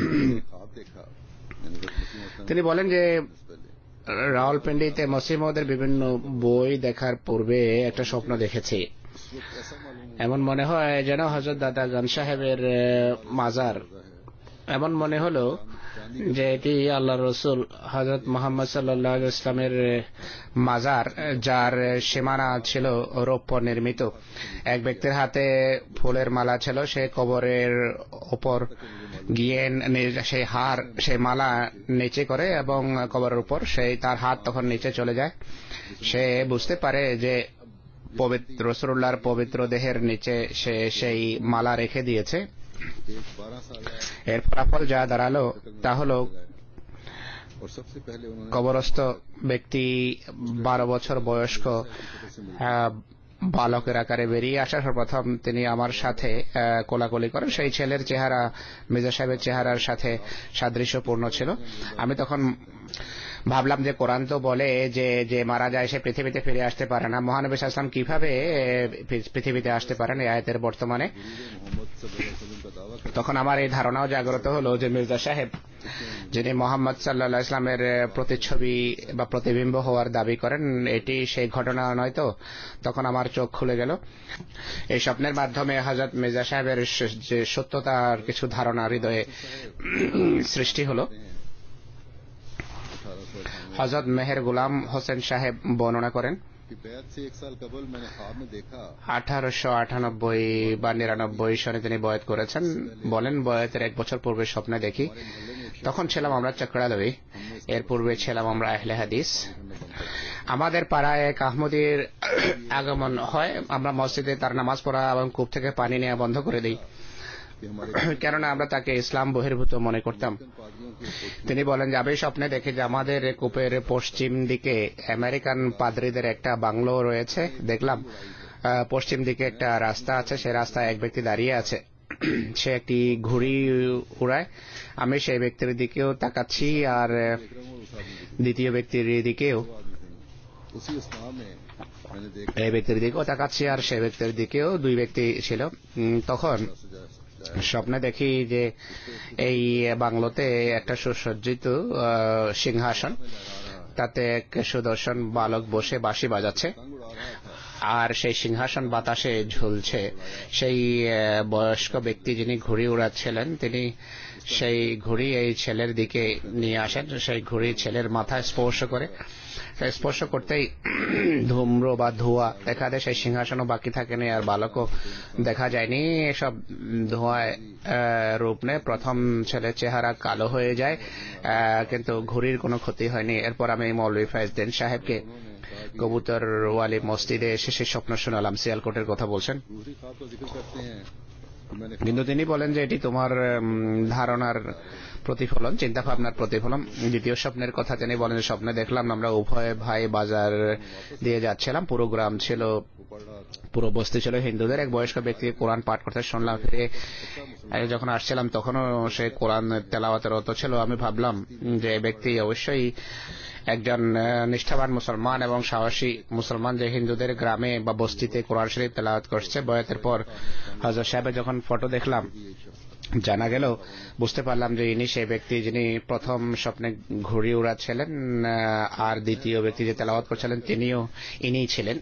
তিনি বলেন যে রাওয়ালপিন্ডিতে মসিহ মউদের বিভিন্ন বই দেখার পূর্বে একটা স্বপ্ন দেখেছি। এমন মনে হয় যেন হযরত দাদা গান সাহেবের মাজার। এমন মনে হলো যে এটি আল্লাহর রসুল হযরত মুহাম্মদ সাল্লাল্লাহু আলাইহি ওয়াসাল্লামের মাজার, যার সীমানা ছিল রৌপ্য নির্মিত। এক ব্যক্তির হাতে ফুলের মালা ছিল। সে কবরের উপর গিয়ে সেই হার সেই মালা নিচে করে এবং কবরের উপর সেই তার হাত তখন নিচে চলে যায়। সে বুঝতে পারে যে পবিত্র রাসূলুল্লাহর পবিত্র দেহের নিচে সে সেই মালা রেখে দিয়েছে। এর ফলাফল যা দাঁড়ালো তা হল কবরস্থ ব্যক্তি বারো বছর বয়স্ক বালকের আকারে বেরিয়ে আসার প্রথম তিনি আমার সাথে কোলাকুলি করেন। সেই ছেলের চেহারা মির্জা সাহেবের চেহারার সাথে সাদৃশ্যপূর্ণ ছিল। আমি তখন ভাবলাম যে কোরআন তো বলে যে যে মারা যায় সে পৃথিবীতে ফিরে আসতে পারে না। মহানবী সাল্লাল্লাহু আলাইহি ওয়াসাল্লাম কিভাবে পৃথিবীতে আসতে পারেন এই আয়াতের বর্তমানে? তখন আমার এই ধারণাও জাগ্রত হলো যে মির্জা সাহেব, যিনি মোহাম্মদ সাল্লাল্লাহু আলাইহি ওয়াসাল্লামের প্রতিচ্ছবি বা প্রতিবিম্ব হওয়ার দাবি করেন, এটি সেই ঘটনা নয় তো? তখন আমার চোখ খুলে গেল। এই স্বপ্নের মাধ্যমে হযরত মির্জা সাহেবের যে সত্যতার কিছু ধারণা হৃদয়ে সৃষ্টি হলো। হযরত মেহের গোলাম হোসেন সাহেব বর্ণনা করেন, আঠারোশো আটানব্বই বা নিরানব্বই সনে তিনি বয়াত করেছেন। বলেন, বয়াতের এক বছর পূর্বে স্বপ্নে দেখি। তখন ছিলাম আমরা চক্রালবি, এর পূর্বে ছিলাম আমরা আহলে হাদিস। আমাদের পাড়ায় এক আহমদীর আগমন হয়। আমরা মসজিদে তার নামাজ পড়া এবং কূপ থেকে পানি নেওয়া বন্ধ করে দিই, কেননা আমরা তাকে ইসলাম বহির্ভূত মনে করতাম। তিনি বলেন যে আমি স্বপ্নে দেখি যে আমাদের কূপের পশ্চিম দিকে আমেরিকান পাদ্রীদের একটা বাংলো রয়েছে। দেখলাম পশ্চিম দিকে একটা রাস্তা আছে, সেই রাস্তায় এক ব্যক্তি দাঁড়িয়ে আছে। সে একটি ঘুড়ি উড়ায়। আমি সেই ব্যক্তির দিকেও তাকাচ্ছি আর দ্বিতীয় ব্যক্তির দিকেও এই ব্যক্তির দিকেও তাকাচ্ছি আর সেই ব্যক্তির দিকেও দুই ব্যক্তি ছিল। তখন স্বপ্নে দেখি যে এই বাংলোতে একটা সুসজ্জিত সিংহাসন, তাতে এক সুদর্শন বালক বসে বাঁশি বাজাচ্ছে। আর সেই সিংহাসন বাতাসে ঝুলছে। সেই বয়স্ক ব্যক্তি যিনি ঘুড়ি উড়াচ্ছিলেন তিনি সেই ঘুড়ি এই ছেলের দিকে নিয়ে আসেন, সেই ঘুড়ি ছেলের মাথায় স্পর্শ করে, স্পর্শ করতেই ধূম্র বা ধোঁয়া দেখা দেয়। সেই সিংহাসনও বাকি থাকেনি আর বালকও দেখা যায়নি। এসব ধোঁয়ায় রূপ নেয়। প্রথম ছেলের চেহারা কালো হয়ে যায়, কিন্তু ঘুড়ির কোনো ক্ষতি হয়নি। এরপর আমি মৌলভী ফয়জউদ্দিন সাহেবকে কবুতর ওয়ালি মসজিদে এসে সেই স্বপ্ন শোনালাম। সিয়ালকোটের কথা বলছেন, কিন্তু তিনি বলেন যে এটি তোমার ধারণার প্রতিফলন, চিন্তা ভাবনার প্রতিফলন। দ্বিতীয় স্বপ্নের কথা তিনি বলেন, স্বপ্নে দেখলাম আমরা উভয় ভাই বাজার দিয়ে যাচ্ছিলাম। পুরো গ্রাম ছিল, পুরো বস্তি ছিল হিন্দুদের। এক বয়স্ক ব্যক্তি কোরআন পাঠ করতে শুনলাম। ফিরে যখন আসছিলাম তখনও সে কোরআন তেলাওয়াতের রত ছিল। আমি ভাবলাম যে এই ব্যক্তি অবশ্যই একজন নিষ্ঠাবান মুসলমান এবং সাহসী মুসলমান, যে হিন্দুদের গ্রামে বা বস্তিতে কোরআন শরীফ তেলাওয়াত করছে। বয়াতের পর হযরত সাহেবের যখন ফটো দেখলাম, জানা গেল, বুঝতে পারলাম যে ইনি সেই ব্যক্তি যিনি প্রথম স্বপ্নে ঘুড়ি উড়াচ্ছিলেন, আর দ্বিতীয় ব্যক্তি যে তেলাওয়াত করছিলেন তিনিও ইনিই ছিলেন।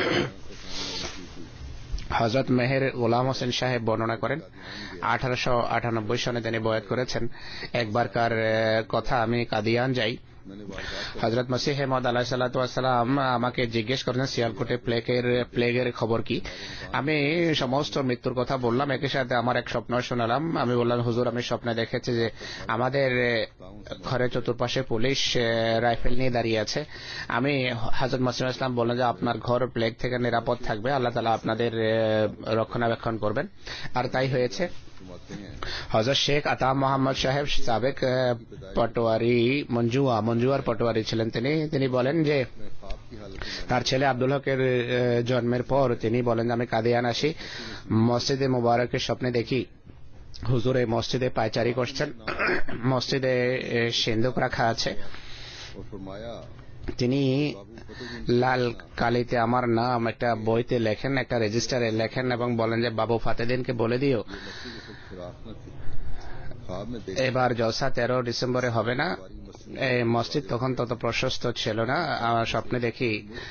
হযরত মেহের গোলাম হোসেন সাহেব বর্ণনা করেন, আঠারোশো আটানব্বই সনে তিনি বয়াত করেছেন। একবারকার কথা, আমি কাদিয়ান যাই। হযরত মসিহ মওউদ আলাইহিস সালাতু ওয়াস সালাম আমাকে জিজ্ঞেস করেন সিয়ালকোটে প্লেগের প্লেগের খবর কি। আমি সমস্ত মৃত্যুর কথা বললাম, একই সাথে আমার এক স্বপ্ন শোনালাম। আমি বললাম, হুজুর আমি স্বপ্নে দেখেছি যে আমাদের ঘরের চতুর্পাশে পুলিশ রাইফেল নিয়ে দাঁড়িয়ে আছে। আমি হযরত মসিহ ইসলাম বললেন যে আপনার ঘর প্লেগ থেকে নিরাপদ থাকবে, আল্লাহ তাআলা আপনাদের রক্ষণাবেক্ষণ করবেন। আর তাই হয়েছে। হযরত শেখ আতা মোহাম্মদ সাহেব সাবেক পটোয়ারি মঞ্জুয়া মঞ্জুয়ার পটোয়ারি ছিলেন। তিনি তিনি বলেন যে তার ছেলে আব্দুল হকের জন্মের পর তিনি বলেন আমি কাদিয়ান আসি। মসজিদে মুবারকের স্বপ্নে দেখি হুজুর এই মসজিদে পায়চারি করছেন, মসজিদে সিন্দুক রাখা আছে। তিনি লাল কালিতে আমার নাম একটা বইতে লেখেন, একটা রেজিস্টারে লেখেন এবং বলেন যে বাবু ফাতেদিনকে বলে দিও এবার জলসা তেরো ডিসেম্বরে হবে না। এই মসজিদ তখন তত প্রশস্ত ছিল না। আমার স্বপ্নে দেখি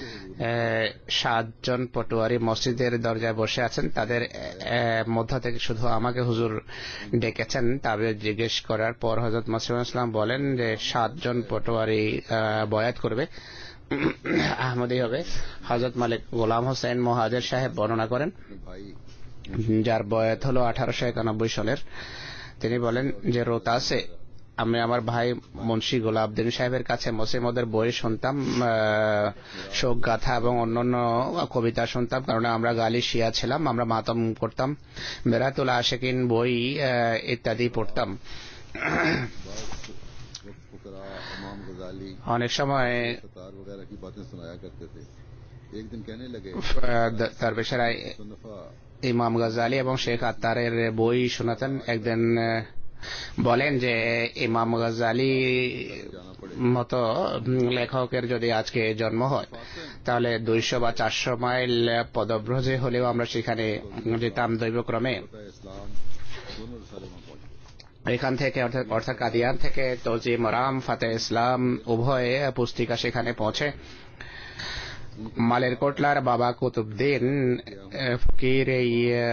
সাতজন পটোয়ারি মসজিদের দরজায় বসে আছেন। তাদের মধ্য থেকে শুধু আমাকে হুজুর ডেকেছেন। তাদের জিজ্ঞেস করার পর হযরত মসিহ ইসলাম বলেন যে সাতজন পটোয়ারি বয়াত করবে, আহমদী হবে। হযরত মালিক গোলাম হোসেন মোহাজের সাহেব বর্ণনা করেন, যার বয়াত হলো আঠারোশো একানব্বই সনের। তিনি বলেন যে রোতাসে আমি আমার ভাই মুন্সি গোলাবউদ্দিন সাহেবের কাছে মসিমদের বই শুনতাম, শোক গাথা এবং অন্যান্য কবিতা শুনতাম, কারণ আমরা গালি শিয়া ছিলাম। আমরা মাতম করতাম, বেরাতুল আশিকিন বই ইত্যাদি পড়তাম। অনেক সময় তারবেশেরা ইমাম গাজ্জালি এবং শেখ আত্তারের বই শোনাতেন। একদিন বলেন যে ইমাম গাজ্জালি মতো লেখকের যদি আজকে জন্ম হয় তাহলে দুইশো বা চারশো মাইল পদব্রজে হলেও আমরা সেখানে যেতাম দৈবক্রমে। এখান থেকে অর্থাৎ কাদিয়ান থেকে তৌজি মারাম ফাতে ইসলাম উভয় পুস্তিকা সেখানে পৌঁছে। মালের কোটলার বাবা কুতুবউদ্দিন ফকির এই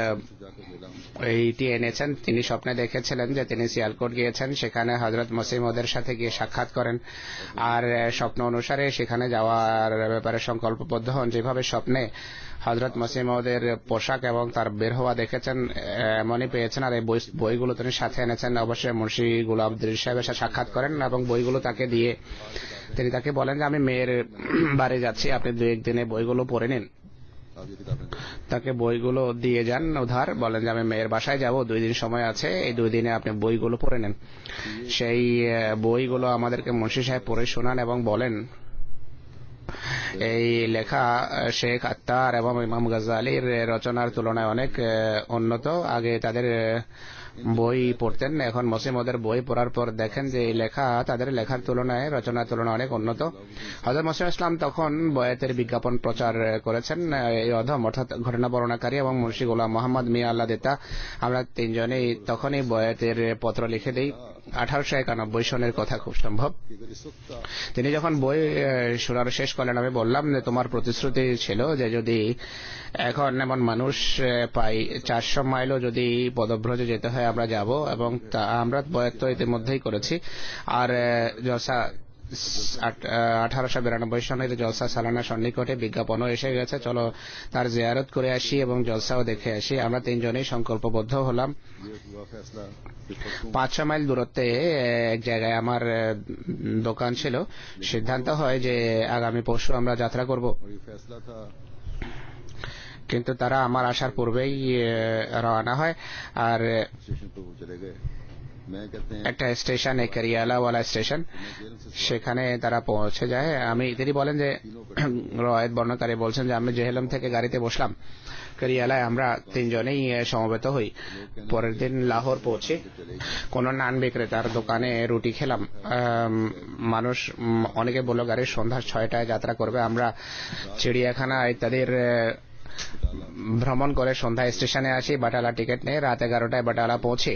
এইটি এনেছেন। তিনি স্বপ্নে দেখেছিলেন যে তিনি সিয়ালকোট গিয়েছেন, সেখানে হযরত মসিহ মওউদের সাথে গিয়ে সাক্ষাৎ করেন আর স্বপ্ন অনুসারে সেখানে যাওয়ার ব্যাপারে সংকল্পবদ্ধ হন। যেভাবে স্বপ্নে হযরত মসিহ মওউদের পোশাক এবং তার বের হওয়া দেখেছেন এমনই পেয়েছেন। আর এই বইগুলো তিনি সাথে এনেছেন। অবশ্যই মুন্সি গোলাবউদ্দিন সাহেবের সাথে সাক্ষাৎ করেন এবং বইগুলো তাকে দিয়ে তিনি তাকে বলেন যে আমি মেয়ের বাড়ি যাচ্ছি, আপনি দু একদিনে বইগুলো পড়ে নিন। তাকে বইগুলো দিয়ে যান উধার, বলেন যে আমি মেয়ের বাসায় যাব, দুই দিন সময় আছে, এই দুই দিনে আপনি বইগুলো পড়ে নেন। সেই বইগুলো আমাদেরকে মুন্সি সাহেব পড়ে শোনান এবং বলেন এই লেখা শেখ আত্তার এবং ইমাম গাজ্জালির রচনার তুলনায় অনেক উন্নত। আগে তাদের বই পড়তেন। এখন মসিমদের বই পড়ার পর দেখেন যে এই লেখা তাদের লেখার তুলনায় রচনার তুলনায় অনেক উন্নত। হযরত মসিহ ইসলাম তখন বয়াতের বিজ্ঞাপন প্রচার করেছেন। এই অধম অর্থাৎ ঘটনা বর্ণনাকারী এবং মুন্সি গোলাম মোহাম্মদ মিয়া আল্লাহ দেতা, আমরা তিনজনেই তখনই বয়াতের পত্র লিখে দিই। আঠারোশো একানব্বই সনের কথা খুব সম্ভব। তিনি যখন বই শোনার শেষ করলেন, আমি বললাম যে তোমার প্রতিশ্রুতি ছিল যে যদি এখন এমন মানুষ পাই চারশো মাইলও যদি পদভ্রজে যেতে হয় আমরা যাব, এবং তা আমরা বয়াত তো ইতিমধ্যেই করেছি। আর জলসা আঠারোশো বিরানব্বই সনের জলসা সালানা সন্নিকটে বিজ্ঞাপনও এসে গেছে, চলো তার জিয়ারত করে আসি এবং জলসাও দেখে আসি। আমরা তিনজনেই সংকল্পবদ্ধ হলাম। পাঁচশো মাইল দূরত্বে এক জায়গায় আমার দোকান ছিল। সিদ্ধান্ত হয় যে আগামী পরশু আমরা যাত্রা করব, কিন্তু তারা আমার আসার পূর্বেই রওনা হয়। আর একটা স্টেশনে কারিয়ালাওয়ালা স্টেশন, সেখানে তারা পৌঁছে যায়। আমি তিনি বলেন যে রওয়ায়াত বর্ণনাকারী বলছেন যে আমি জেহেলম থেকে গাড়িতে বসলাম, কারিয়ালায় আমরা তিনজনেই সমবেত হই। পরের দিন লাহোর পৌঁছে কোন নান বিক্রেতার দোকানে রুটি খেলাম। মানুষ অনেকে বলল গাড়ির সন্ধ্যা ছয়টায় যাত্রা করবে। আমরা চিড়িয়াখানা ইত্যাদির ভ্রমণ করে সন্ধ্যা স্টেশনে আসি, বাটালা টিকিট নিয়ে রাত এগারোটায় বাটালা পৌঁছে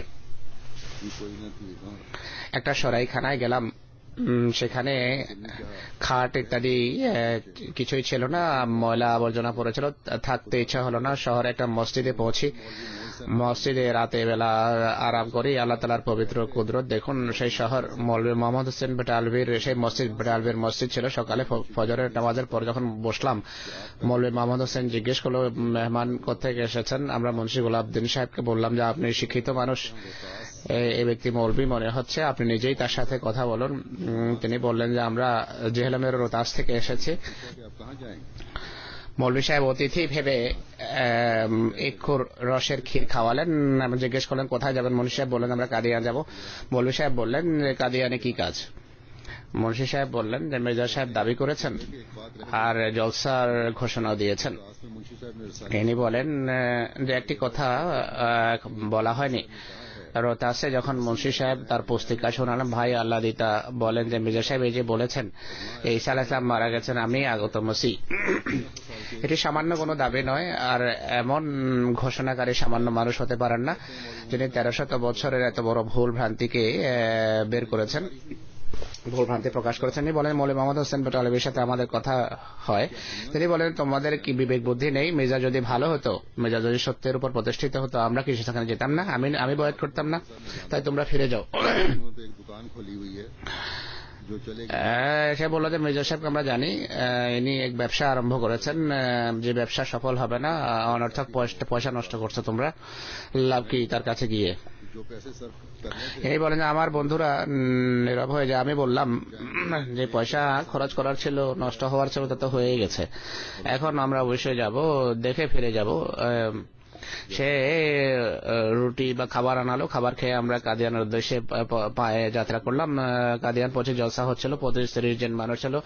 একটা সরাইখানায় গেলাম। সেখানে খাট ইত্যাদি কিছুই ছিল না, ময়লা আবর্জনা পড়েছিল, থাকতে ইচ্ছা হলো না। শহরে একটা মসজিদে পৌঁছি, মসজিদে রাতে বেলা আরাম করি। আল্লাহ তাআলার পবিত্র কুদরত দেখুন, সেই শহর মৌলভী মোহাম্মদ হোসেন বেটালভির সেই মসজিদ বেটালভির মসজিদ ছিল। সকালে ফজরের নামাজের পর যখন বসলাম, মৌলভী মোহাম্মদ হোসেন জিজ্ঞেস করলো মেহমান কোথেকে এসেছেন। আমরা মুন্সি গোলাপউদ্দিন সাহেবকে বললাম যে আপনি শিক্ষিত মানুষ, এই ব্যক্তি মৌলভী মনে হচ্ছে, আপনি নিজেই তার সাথে কথা বলুন। তিনি বললেন যে আমরা জেহেলমের রোতাস থেকে এসেছি। মৌলভী সাহেব অতিথি ভেবে এক রসের ক্ষীর খাওয়ালেন। আমি জিজ্ঞেস করলেন কোথায় যাবেন। মুন্সি সাহেব বললেন আমরা কাদিয়ান যাব। মৌলভী সাহেব বললেন কাদিয়ানে কি কাজ। মুন্সি সাহেব বললেন যে মির্জা সাহেব দাবি করেছেন আর জলসার ঘোষণা দিয়েছেন। তিনি বলেন যে একটি কথা বলা হয়নি। রোতাসে যখন মুন্সি সাহেব তার পুস্তিকা শোনালেন, ভাই আল্লাহ দিতা বলেন যে মির্জা সাহেব এই যে বলেছেন ঈসা আলাইহিস সালাম মারা গেছেন, আমি আগত মসিহ। এটি সামান্য কোনো দাবি নয়, আর এমন ঘোষণাকারী সামান্য মানুষ হতে পারেন না যিনি তেরো শত বছরের এত বড় ভুল ভ্রান্তিকে বের করেছেন, ভুল ভ্রান্তি প্রকাশ করেছেন। তিনি বলেন মৌলভী মোহাম্মদ হোসেন বেটালভির সাথে আমাদের কথা হয়। তিনি বলেন তোমাদের কি বিবেক বুদ্ধি নেই? মির্জা যদি ভালো হতো, মির্জা যদি সত্যের উপর প্রতিষ্ঠিত হতো, আমরা কি সেখানে যেতাম না? আমি আমি বয়াত করতাম না? তাই তোমরা ফিরে যাও। সে বলল যে মির্জা সাহেবকে আমরা জানি, ইনি এক ব্যবসা আরম্ভ করেছেন, যে ব্যবসা সফল হবে না, অনর্থক পয়সা নষ্ট করছো তোমরা, লাভ কি তার কাছে গিয়ে? এই বলেন আমার বন্ধুরা নীরব হয়ে যায়। আমি বললাম যে পয়সা খরচ করার ছিল, নষ্ট হওয়ার ছিল, তা তো হয়ে গেছে, এখন আমরা অবশ্যই যাব, দেখে ফিরে যাব। সে রুটি বা খাবার আনালো, খাবার খেয়ে আমরা কাদিয়ানের উদ্দেশ্যে পায়ে যাত্রা করলাম। কাদিয়ান পৌঁছে জলসা হচ্ছিল, পঁচিশ তিরিশ জন মানুষ ছিল।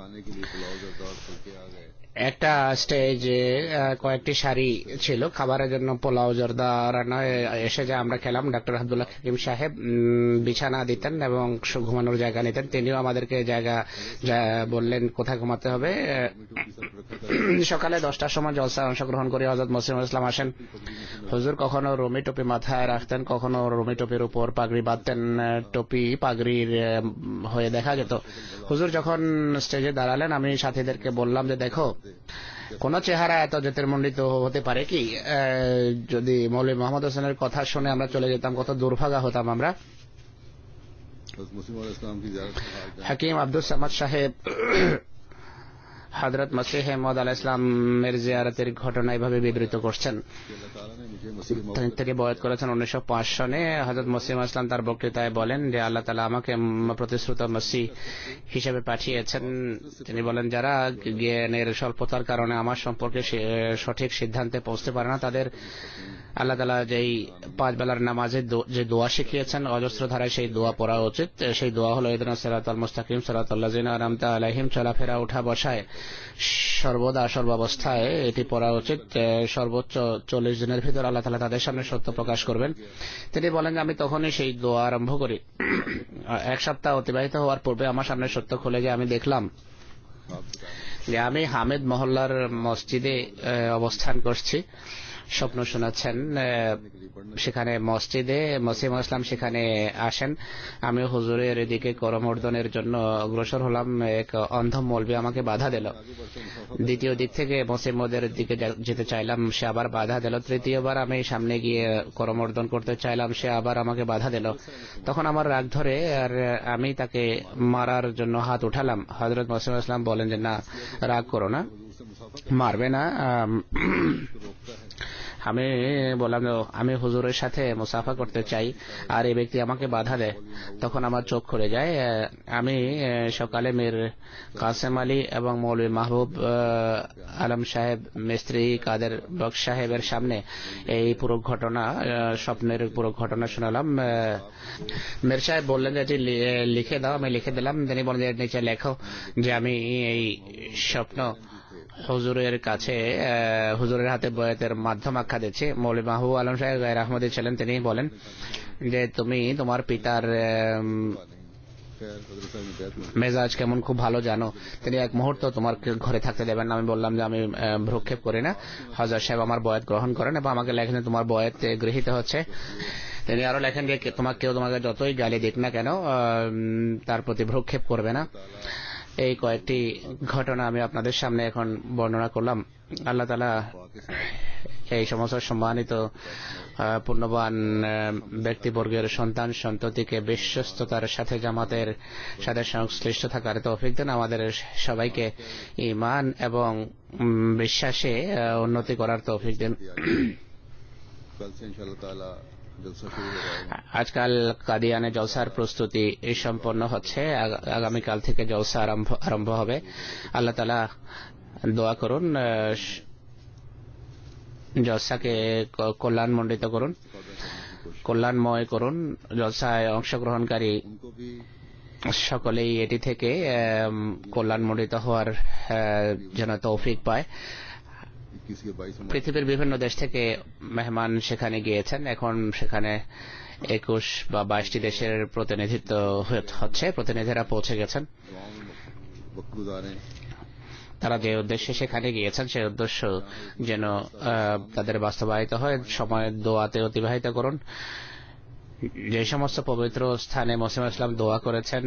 একটা স্টেজে কয়েকটি সারি ছিল, খাবারের জন্য পোলাও জর্দা রান্না এসে যায়, আমরা খেলাম। ডক্টর আব্দুল্লাহ হাকিম সাহেব বিছানা দিতেন এবং ঘুমানোর জায়গা নিতেন। তিনিও আমাদেরকে জায়গা বললেন কোথায় ঘুমাতে হবে। সকালে দশটার সময় জলসা অংশগ্রহণ করে হযরত মসিহ ইসলাম আসেন। হুজুর কখনো রুমি টুপি মাথায় রাখতেন, কখনো রুমি টুপির উপর পাগড়ি বাঁধতেন, টুপি পাগড়ির হয়ে দেখা যেত। হুজুর যখন স্টেজে দাঁড়ালেন, আমি সাথীদেরকে বললাম যে দেখো, কোন চেহারা এত জ্যোতির্মণ্ডিত হতে পারে কি? যদি মৌলভী মোহাম্মদ হোসেনের কথা শুনে আমরা চলে যেতাম, কত দুর্ভাগা হতাম আমরা। হাকিম আব্দুল সামাদ সাহেব হযরত মসিহ মওউদ আলাইহিস সালামের জিয়ারতের ঘটনা এইভাবে বিবৃত করছেন। তিনি বয়াত করেছেন উনিশশো পাঁচ সনে। হযরত মসিহ ইসলাম তার বক্তৃতায় বলেন যে আল্লাহ তাআলা আমাকে প্রতিশ্রুত মসিহ হিসেবে পাঠিয়েছেন। তিনি বলেন যারা জ্ঞানের স্বল্পতার কারণে আমার সম্পর্কে সঠিক সিদ্ধান্তে পৌঁছতে পারে না, তাদের আল্লাহ তাআলা যেই পাঁচ বেলার নামাজে যে দোয়া শিখিয়েছেন অজস্র ধারায়, সেই দোয়া পড়া উচিত। সেই দোয়া হলো ইহদিনাস সিরাতাল মুস্তাকিম সিরাতাল লাযিনা আনআমতা আলাইহিম। চলাফেরা ওঠা বসায় সর্বদা সর্বাবস্থায় এটি পড়া উচিত। সর্বোচ্চ চল্লিশ দিনের ভিতর আল্লাহ তাআলা তাদের সামনে সত্য প্রকাশ করবেন। তিনি বলেন যে আমি তখনই সেই দোয়া আরম্ভ করি। এক সপ্তাহ অতিবাহিত হওয়ার পূর্বে আমার সামনে সত্য খুলে যে আমি দেখলাম যে আমি হামিদ মহল্লার মসজিদে অবস্থান করছি। স্বপ্ন শোনাচ্ছেন সেখানে মসজিদে মসিম ইসলাম সেখানে আসেন। আমি হুজুরের এদিকে করমর্দনের জন্য অগ্রসর হলাম। এক অন্ধ মৌলবি আমাকে বাধা দিল। দ্বিতীয় দিক থেকে মসিমদের দিকে যেতে চাইলাম, সে আবার বাধা দিল। তৃতীয়বার আমি সামনে গিয়ে করমর্দন করতে চাইলাম, সে আবার আমাকে বাধা দিল। তখন আমার রাগ ধরে আর আমি তাকে মারার জন্য হাত উঠালাম। হযরত মসিম ইসলাম বলেন যে না, রাগ করো না, মারবে না। আমি বললাম আমি হুজুরের সাথে মুসাফা করতে চাই আর এই ব্যক্তি আমাকে বাধা দেয়। তখন আমার চোখ খুলে যায়। আমি সকালে মীর কাসেম আলী এবং মৌলভী মাহবুব আলম সাহেব মিস্ত্রি কাদের বক্স সাহেবের সামনে এই পুরো ঘটনা, স্বপ্নের পুরো ঘটনা শোনালাম। মীর সাহেব বললেন যে লিখে দাও। আমি লিখে দিলাম। তিনি বললেন যে নিচে লেখো যে আমি এই স্বপ্ন হুজুরের কাছে হুজুরের হাতে বয়াতের মাধ্যম আখ্যা দিচ্ছে। মৌলভী মাহবুব আলম সাহেব গায়র আহমদী ছিলেন। তিনি বলেন যে তুমি তোমার পিতার মেজাজ কেমন খুব ভালো জানো, তিনি এক মুহূর্ত তোমার ঘরে থাকতে দেবেন না। আমি বললাম যে আমি ভ্রুক্ষেপ করি না। হযরত সাহেব আমার বয়াত গ্রহণ করেন এবং আমাকে লেখেন তোমার বয়াত গৃহীত হচ্ছে। তিনি আরো লেখেন যে তোমাকে কেউ তোমাকে যতই গালি দিক না কেন তার প্রতি ভ্রুক্ষেপ করবে না। এই কয়েকটি ঘটনা আমি আপনাদের সামনে এখন বর্ণনা করলাম। আল্লাহ তাআলা এই সমস্ত সম্মানিত পুণ্যবান ব্যক্তিবর্গের সন্তান সন্ততিকে বিশ্বস্ততার সাথে জামাতের সাথে সংশ্লিষ্ট থাকার তৌফিক দেন। আমাদের সবাইকে ঈমান এবং বিশ্বাসে উন্নতি করার তৌফিক দেন। আজকাল কাদিয়ানে জলসার প্রস্তুতি সম্পন্ন হচ্ছে। আগামীকাল থেকে জলসা আরম্ভ হবে। আল্লাহ তাআলা দোয়া করুন জলসাকে কল্যাণমণ্ডিত করুন, কল্যাণময় করুন। জলসায় অংশগ্রহণকারী সকলেই এটি থেকে কল্যাণমণ্ডিত হওয়ার যেন তৌফিক পায়। পৃথিবীর বিভিন্ন দেশ থেকে মেহমান সেখানে গিয়েছেন। এখন সেখানে একুশ বা বাইশটি দেশের প্রতিনিধিত্ব হচ্ছে। প্রতিনিধিরা পৌঁছে গেছেন। তারা যে উদ্দেশ্যে সেখানে গিয়েছেন সেই উদ্দেশ্য যেন তাদের বাস্তবায়িত হয়। সময় দোয়াতে অতিবাহিত করুন। যে সমস্ত পবিত্র স্থানে মসিম ইসলাম দোয়া করেছেন,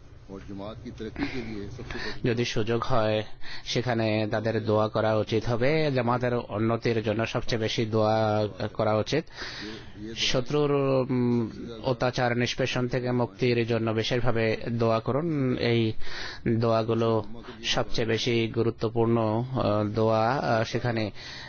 যদি সুযোগ হয় সেখানে তাদের দোয়া করা উচিত হবে। জামাতের উন্নতির জন্য সবচেয়ে বেশি দোয়া করা উচিত। শত্রুর অত্যাচার নিষ্পেষণ থেকে মুক্তির জন্য বিশেষভাবে দোয়া করুন। এই দোয়াগুলো সবচেয়ে বেশি গুরুত্বপূর্ণ দোয়া, সেখানে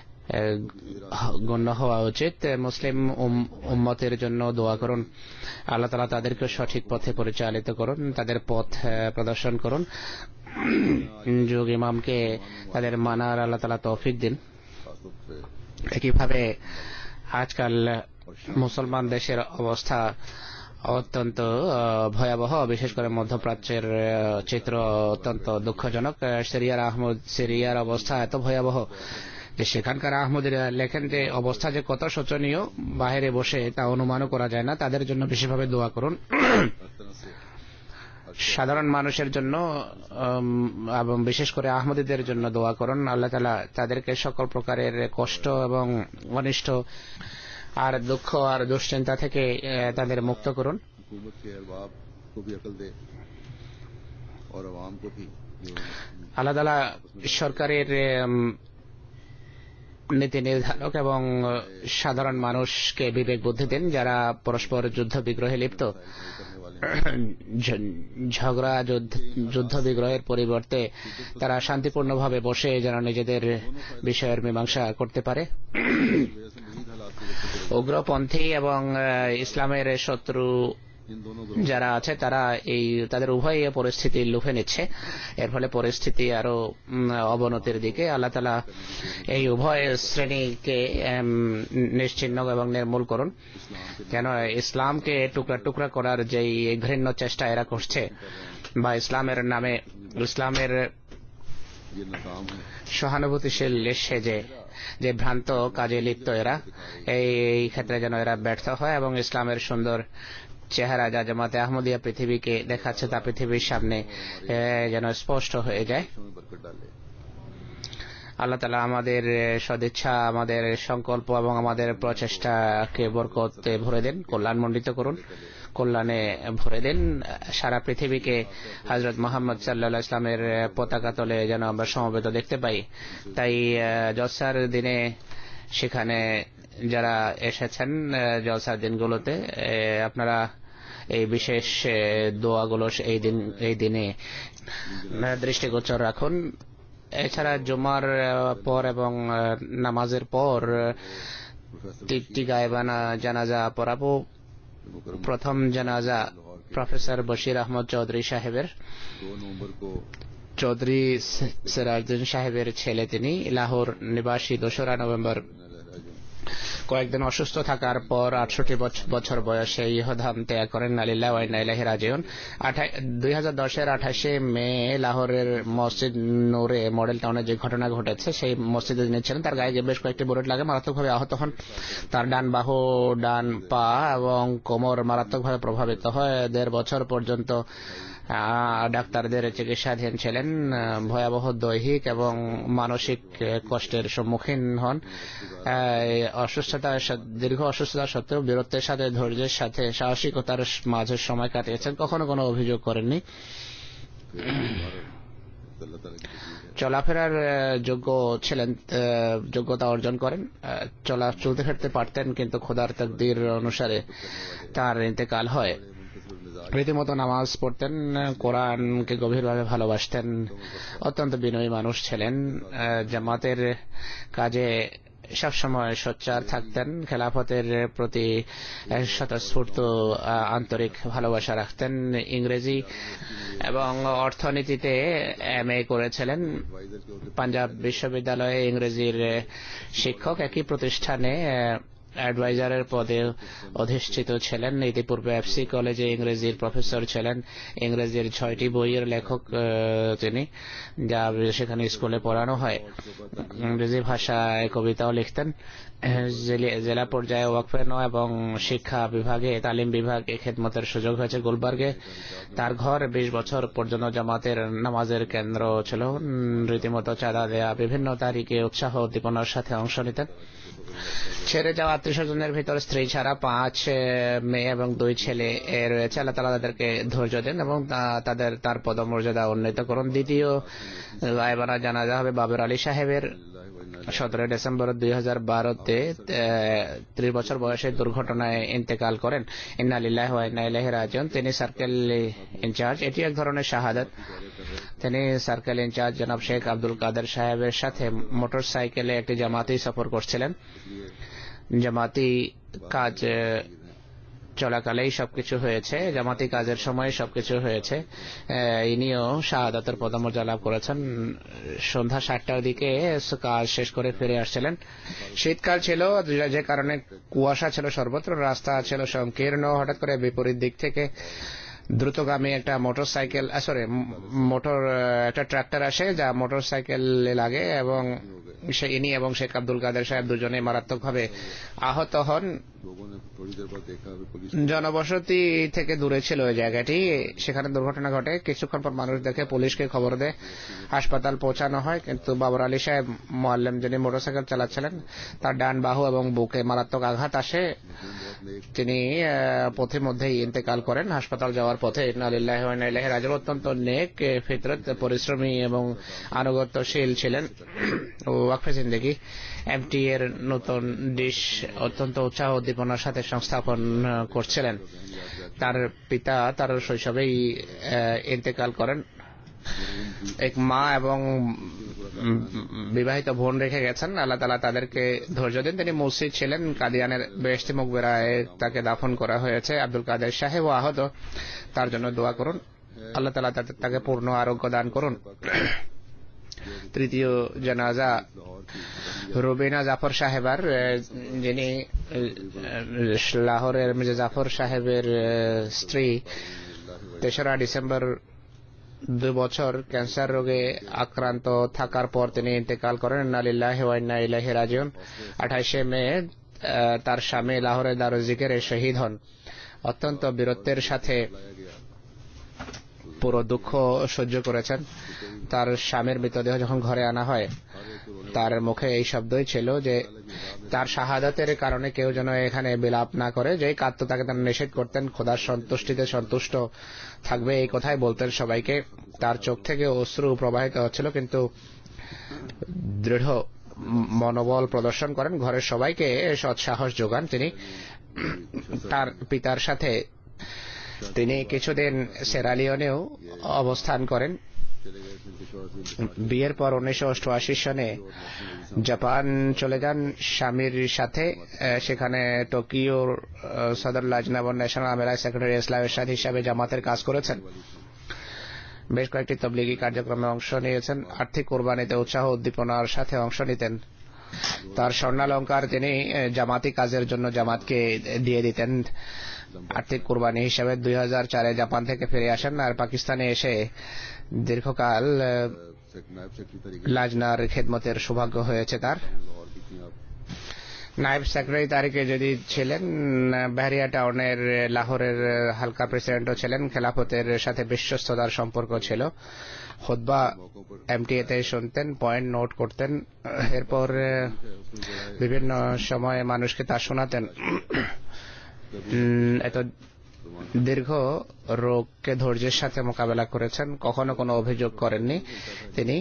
গণ্য হওয়া উচিত। মুসলিম উম্মতের জন্য দোয়া করুন। আল্লাহ তাআলা তাদেরকে সঠিক পথে পরিচালিত করুন, তাদের পথ প্রদর্শন করুন। যুগ ইমামকে তাদের মানার আল্লাহ তাআলা তৌফিক দিন। একইভাবে আজকাল মুসলমান দেশের অবস্থা অত্যন্ত ভয়াবহ। বিশেষ করে মধ্যপ্রাচ্যের চিত্র অত্যন্ত দুঃখজনক। সিরিয়ার আহমদ সিরিয়ার অবস্থা এত ভয়াবহ যে সেখানকার আহমদীরা লেখেন যে অবস্থা যে কত শোচনীয় বাইরে বসে তা অনুমানও করা যায় না। তাদের জন্য বিশেষভাবে দোয়া করুন। সাধারণ মানুষের জন্য এবং বিশেষ করে আহমদীদের জন্য দোয়া করুন। আল্লাহ তাআলা তাদেরকে সকল প্রকারের কষ্ট এবং অনিষ্ট আর দুঃখ আর দুশ্চিন্তা থেকে তাদের মুক্ত করুন। আল্লাহ তাআলা সরকারের নীতি নির্ধারক এবং সাধারণ মানুষকে বিবেক বুদ্ধি দেন, যারা পরস্পর যুদ্ধ বিগ্রহে লিপ্ত। ঝগড়া যুদ্ধ বিগ্রহের পরিবর্তে তারা শান্তিপূর্ণভাবে বসে যেন নিজেদের বিষয়ের মীমাংসা করতে পারে। উগ্রপন্থী এবং ইসলামের শত্রু যারা আছে তারা এই তাদের উভয় পরিস্থিতি লুফে নিচ্ছে। এর ফলে পরিস্থিতি আরো অবনতির দিকে। আল্লাহ তাআলা এই উভয় শ্রেণীকে নিশ্চিহ্ন এবং নির্মূল করুন। কেন ইসলামকে টুকরা টুকরা করার যে ঘৃণ্য চেষ্টা এরা করছে, বা ইসলামের নামে ইসলামের ये नाकाम है সহানুভূতিশীল সেজে যে ভ্রান্ত কাজে লিপ্ত এরা, এই ক্ষেত্রে যেন এরা ব্যর্থ হয় এবং ইসলামের সুন্দর চেহারা যা জামাতে আহমদিয়া পৃথিবীকে দেখাচ্ছে তা পৃথিবীর সামনে যেন স্পষ্ট হয়ে যায়। में बरकत डाले। আল্লাহ তাআলা আমাদের সদিচ্ছা, আমাদের সংকল্প এবং আমাদের প্রচেষ্টাকে বরকতে ভরে দেন, কল্যাণমণ্ডিত করুন, কল্যাণে ভরে দেন। সারা পৃথিবীকে হযরত মুহাম্মদ সাল্লাল্লাহু আলাইহি ওয়াসাল্লামের পতাকা তলে যেন আমরা সমবেত দেখতে পাই। তাই জলসার দিনে সেখানে যারা এসেছেন জলসার দিনগুলোতে আপনারা এই বিশেষ দোয়াগুলো এই দিন এই দিনে দৃষ্টিগোচর রাখুন। এছাড়া জুমার পর এবং নামাজের পর তিনটি গায়েবানা জানাজা পড়াবো। প্রথম জানাজা প্রফেসর বশির আহমদ চৌধুরী সাহেবের, दो नवंबर को চৌধুরী সিরাজউদ্দিন সাহেবের ছেলে, তিনি লাহোর নিবাসী। দোসরা নভেম্বর কয়েকদিন অসুস্থ থাকার পর আটষট্টি বছর বয়সে ইহধাম ত্যাগ করেন। আলিল্লাহ ওয়া ইন্না ইলাইহি রাজিউন। দুই হাজার দশের আঠাশে মে লাহোরের মসজিদ নূরে মডেল টাউনে যে ঘটনা ঘটেছে সেই মসজিদে তিনি ছিলেন। তার গায়ে বেশ কয়েকটি বুলেট লাগে, মারাত্মকভাবে আহত হন। তার ডান বাহু, ডান পা এবং কোমর মারাত্মকভাবে প্রভাবিত হয়। দেড় বছর পর্যন্ত ডাক্তারদের চিকিৎসাধীন ছিলেন। ভয়াবহ দৈহিক এবং মানসিক কষ্টের সম্মুখীন হন। অসুস্থতা, দীর্ঘ অসুস্থতা সত্ত্বেও বীরত্বের সাথে, ধৈর্যের সাথে, সাহসিকতার মাঝে সময় কাটিয়েছেন। কখনো কোনো অভিযোগ করেননি। চলাফেরার যোগ্য ছিলেন, যোগ্যতা অর্জন করেন, চলা চলতে ফিরতে পারতেন, কিন্তু খোদার তাকদীর অনুসারে তার ইন্তেকাল হয়। রীতিমতো নামাজ পড়তেন, কোরআনকে গভীরভাবে ভালোবাসতেন, অত্যন্ত বিনয়ী মানুষ ছিলেন। জামাতের কাজে সবসময় সোচ্চার থাকতেন, খেলাফতের প্রতি স্বতঃস্ফূর্ত আন্তরিক ভালোবাসা রাখতেন। ইংরেজি এবং অর্থনীতিতে এম এ করেছিলেন। পাঞ্জাব বিশ্ববিদ্যালয়ে ইংরেজির শিক্ষক, একই প্রতিষ্ঠানে অ্যাডভাইজারের পদে অধিষ্ঠিত ছিলেন। ইতিপূর্বে এফসি কলেজে ইংরেজির প্রফেসর ছিলেন। ইংরেজির ছয়টি বইয়ের লেখক তিনি, যা সেখানে স্কুলে পড়ানো হয়। ইংরেজি ভাষায় কবিতাও লিখতেন। জেলা পর্যায়ে ওয়াকফে নয় এবং শিক্ষা বিভাগে, তালিম বিভাগে খেদমতের সুযোগ হয়েছে গুলবার্গে। তার ঘর বিশ বছর পর্যন্ত জামাতের নামাজের কেন্দ্র ছিল। রীতিমতো চাঁদা দেয়া, বিভিন্ন তারিখে উৎসাহ উদ্দীপনার সাথে অংশ নিতেন। ছেড়ে যাওয়া আত্মীয় স্বজনের ভিতর স্ত্রী ছাড়া পাঁচ মেয়ে এবং দুই ছেলে রয়েছে। আল্লাহ তাআলা তাদেরকে ধৈর্য দেন এবং তাদের তার পদমর্যাদা উন্নীত করুন। দ্বিতীয় গায়েবানা জানাজা হবে বাবর আলী সাহেবের। সতেরোই ডিসেম্বর দুই হাজার বারোতে ত্রিশ বছর বয়সে দুর্ঘটনায় ইন্তেকাল করেন। ইন্না লিল্লাহি ওয়া ইন্না ইলাইহি রাজিউন। তিনি সার্কেল ইনচার্জ। এটি এক ধরনের শাহাদাত। তিনি সার্কেল ইনচার্জ জনাব শেখ আব্দুল কাদের সাহেবের সাথে মোটর সাইকেলে একটি জামাতি সফর করছিলেন। জামাতি কাজ চলাকালেই সবকিছু হয়েছে, জামাতি কাজের সময় সবকিছু হয়েছে। ইনিও শাহাদাতের পদমর্যাদা লাভ করেছেন। সন্ধ্যা সাতটার দিকে কাজ শেষ করে ফিরে আসছিলেন। শীতকাল ছিল, যে কারণে কুয়াশা ছিল সর্বত্র, রাস্তা ছিল সংকীর্ণ। হঠাৎ করে বিপরীত দিক থেকে দ্রুতগামী একটা মোটর সাইকেল সরি মোটর একটা ট্রাক্টর আসে, যা মোটর সাইকেলে লাগে এবং সে ইনি এবং শেখ আব্দুল কাদের সাহেব দুজনে মারাত্মকভাবে আহত হন। জনবসতি থেকে দূরে ছিল ওই জায়গাটি, সেখানে দুর্ঘটনা ঘটে। কিছুক্ষণ পর মানুষ দেখে পুলিশকে খবর দেয়, হাসপাতাল পৌঁছানো হয়। কিন্তু বাবর আলী সাহেব মোয়াল্লেম, যিনি মোটরসাইকেল চালাচ্ছিলেন, তার ডান বাহু এবং বুকে মারাত্মক আঘাত আসে। তিনি পথের মধ্যেই ইন্তেকাল করেন হাসপাতাল যাওয়ার পথে। ইন্না লিল্লাহি ওয়া ইন্না ইলাইহি রাজিউন। অত্যন্ত নেক, ফিতরত, পরিশ্রমী এবং আনুগত্যশীল ছিলেন। ওয়াকফে জিন্দেগি এমটি এর নতুন ডিশ অত্যন্ত উৎসাহ উদ্দীপনার সাথে সংস্থাপন করছিলেন। তার পিতা তার শৈশবেই ইন্তেকাল করেন। এক মা এবং বিবাহিত বোন রেখে গেছেন। আল্লাহ তাআলা তাদেরকে ধৈর্য দেন। তিনি মুসিদ ছিলেন। কাদিয়ানের বেহেশতি মুকবেরায় তাকে দাফন করা হয়েছে। আব্দুল কাদের সাহেব আহত, তার জন্য দোয়া করুন। আল্লাহ তাআলা তাকে পূর্ণ আরোগ্য দান করুন। তৃতীয় জানাজা রুবিনা জাফর সাহেবার, যিনি লাহোরের মির্জা জাফর সাহেবের স্ত্রী। তেসরা ডিসেম্বর দু বছর ক্যান্সার রোগে আক্রান্ত থাকার পর তিনি ইন্তেকাল করেন। ইন্না লিল্লাহি ওয়া ইন্না ইলাইহি রাজিউন। আঠাইশে মে তার স্বামী লাহোরে দারুল জিকিরে শহীদ হন। অত্যন্ত বীরত্বের সাথে পুরো দুঃখ সহ্য করেছেন। তার স্বামীর মৃতদেহ যখন ঘরে আনা হয়, তার মুখে এই শব্দই ছিল যে তার শাহাদাতের কারণে কেউ যেন এখানে বিলাপ না করে। যেই কাঁদত তাকে তারা নিষেধ করতেন, খোদার সন্তুষ্টিতে সন্তুষ্ট থাকবে এই কথাই বলতেন সবাইকে। তার চোখ থেকে অশ্রু প্রবাহিত হচ্ছিল, কিন্তু দৃঢ় মনোবল প্রদর্শন করেন, ঘরের সবাইকে সৎসাহস যোগান তিনি। তার পিতার সাথে তিনি কিছুদিন সেরালিওনেও অবস্থান করেন। বিয়ের পর উনিশশো অষ্টআশি সনে জাপান চলে যান স্বামীর সাথে। সেখানে টোকিও সদর লাজনাব ন্যাশনাল আমেরাই সেক্রেটারি ইসলাম এরশাদ হিসাবে জামাতের কাজ করেছেন। বেশ কয়েকটি তবলিগি কার্যক্রমে অংশ নিয়েছেন। আর্থিক কোরবানিতে উৎসাহ উদ্দীপনার সাথে অংশ নিতেন। তার স্বর্ণালঙ্কার তিনি জামাতি কাজের জন্য জামাতকে দিয়ে দিতেন আর্থিক কোরবানি হিসাবে। দুই হাজার চারে জাপান থেকে ফিরে আসেন আর পাকিস্তানে এসে দীর্ঘকাল লাজনার খেদমতের সৌভাগ্য হয়েছে তার। নায়েব সেক্রেটারি তারিখে যদি ছিলেন, বাহরিয়া টাউনের লাহোরের হালকা প্রেসিডেন্টও ছিলেন। খেলাফতের সাথে বিশ্বস্ততার সম্পর্ক ছিল। খুতবা এমটিএ তে শুনতেন, পয়েন্ট নোট করতেন, এরপর বিভিন্ন সময়ে মানুষকে তা শোনাতেন। এত দীর্ঘ রোগকে ধৈর্যের সাথে মোকাবেলা করেছেন, কখনো কোনো অভিযোগ করেননি তিনি।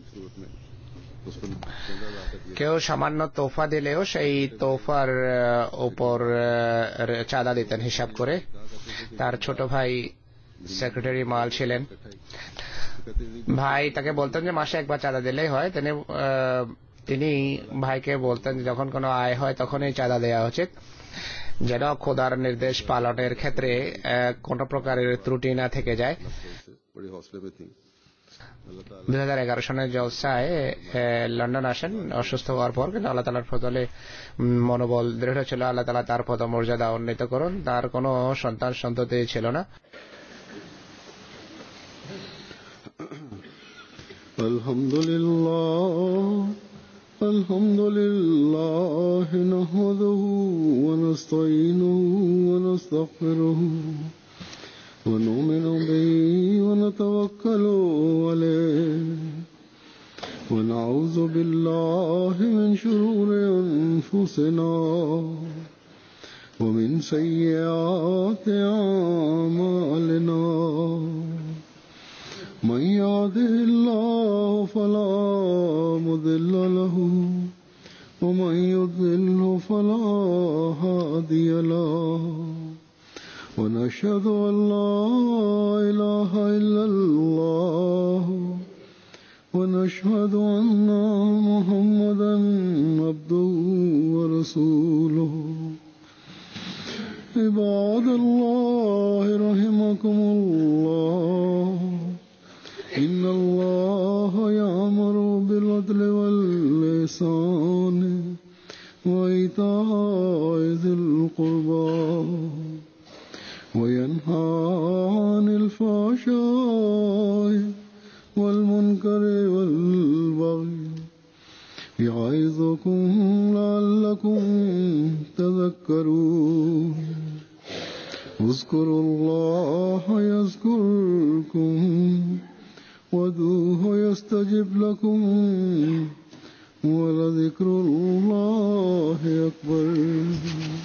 কেউ সামান্য তোফা দিলেও সেই তোফার উপর চাঁদা দিতেন হিসাব করে। তার ছোট ভাই সেক্রেটারি মাল ছিলেন। ভাই তাকে বলতেন যে মাসে একবার চাঁদা দিলেই হয়। তিনি তিনি ভাইকে বলতেন যখন কোনো আয় হয় তখনই চাঁদা দেওয়া উচিত, যেন খোদার নির্দেশ পালনের ক্ষেত্রে কোন প্রকারের ত্রুটি না থেকে যায়। দুই হাজার এগারো সনের জলসায় লন্ডন আসেন অসুস্থ হওয়ার পর, কিন্তু আল্লাহ তালার ফজলে মনোবল দৃঢ় ছিল। আল্লাহ তালা তার পদমর্যাদা উন্নীত করুন। তার কোনো সন্তান সন্ততি ছিল না। আলহামদুলিল্লাহ আলহামদুলিল্লাহ নাহমাদুহু ওয়া নাস্তাঈনুহু ওয়া নাস্তাগফিরুহু ওয়া নু'মিনু বিহি ওয়া নাতাওয়াক্কালু আলাইহি ওয়া নাউযু বিল্লাহি মিন শুরুরি আনফুসিনা ওয়া মিন সাইয়্যাতি আ'মালিনা। من يهده الله فلا مضل له ومن يضلل فلا هادي له ونشهد أن لا إله إلا الله ونشهد أن محمدا عبده ورسوله. عباد الله رحمكم الله، إن الله يأمر بالعدل والإحسان وإيتاء ذي القربى وينهى عن الفحشاء والمنكر والبغي يعظكم لعلكم تذكرون. اذكروا الله يذكركم وادعوه يستجب لكم ولذكر الله أكبر.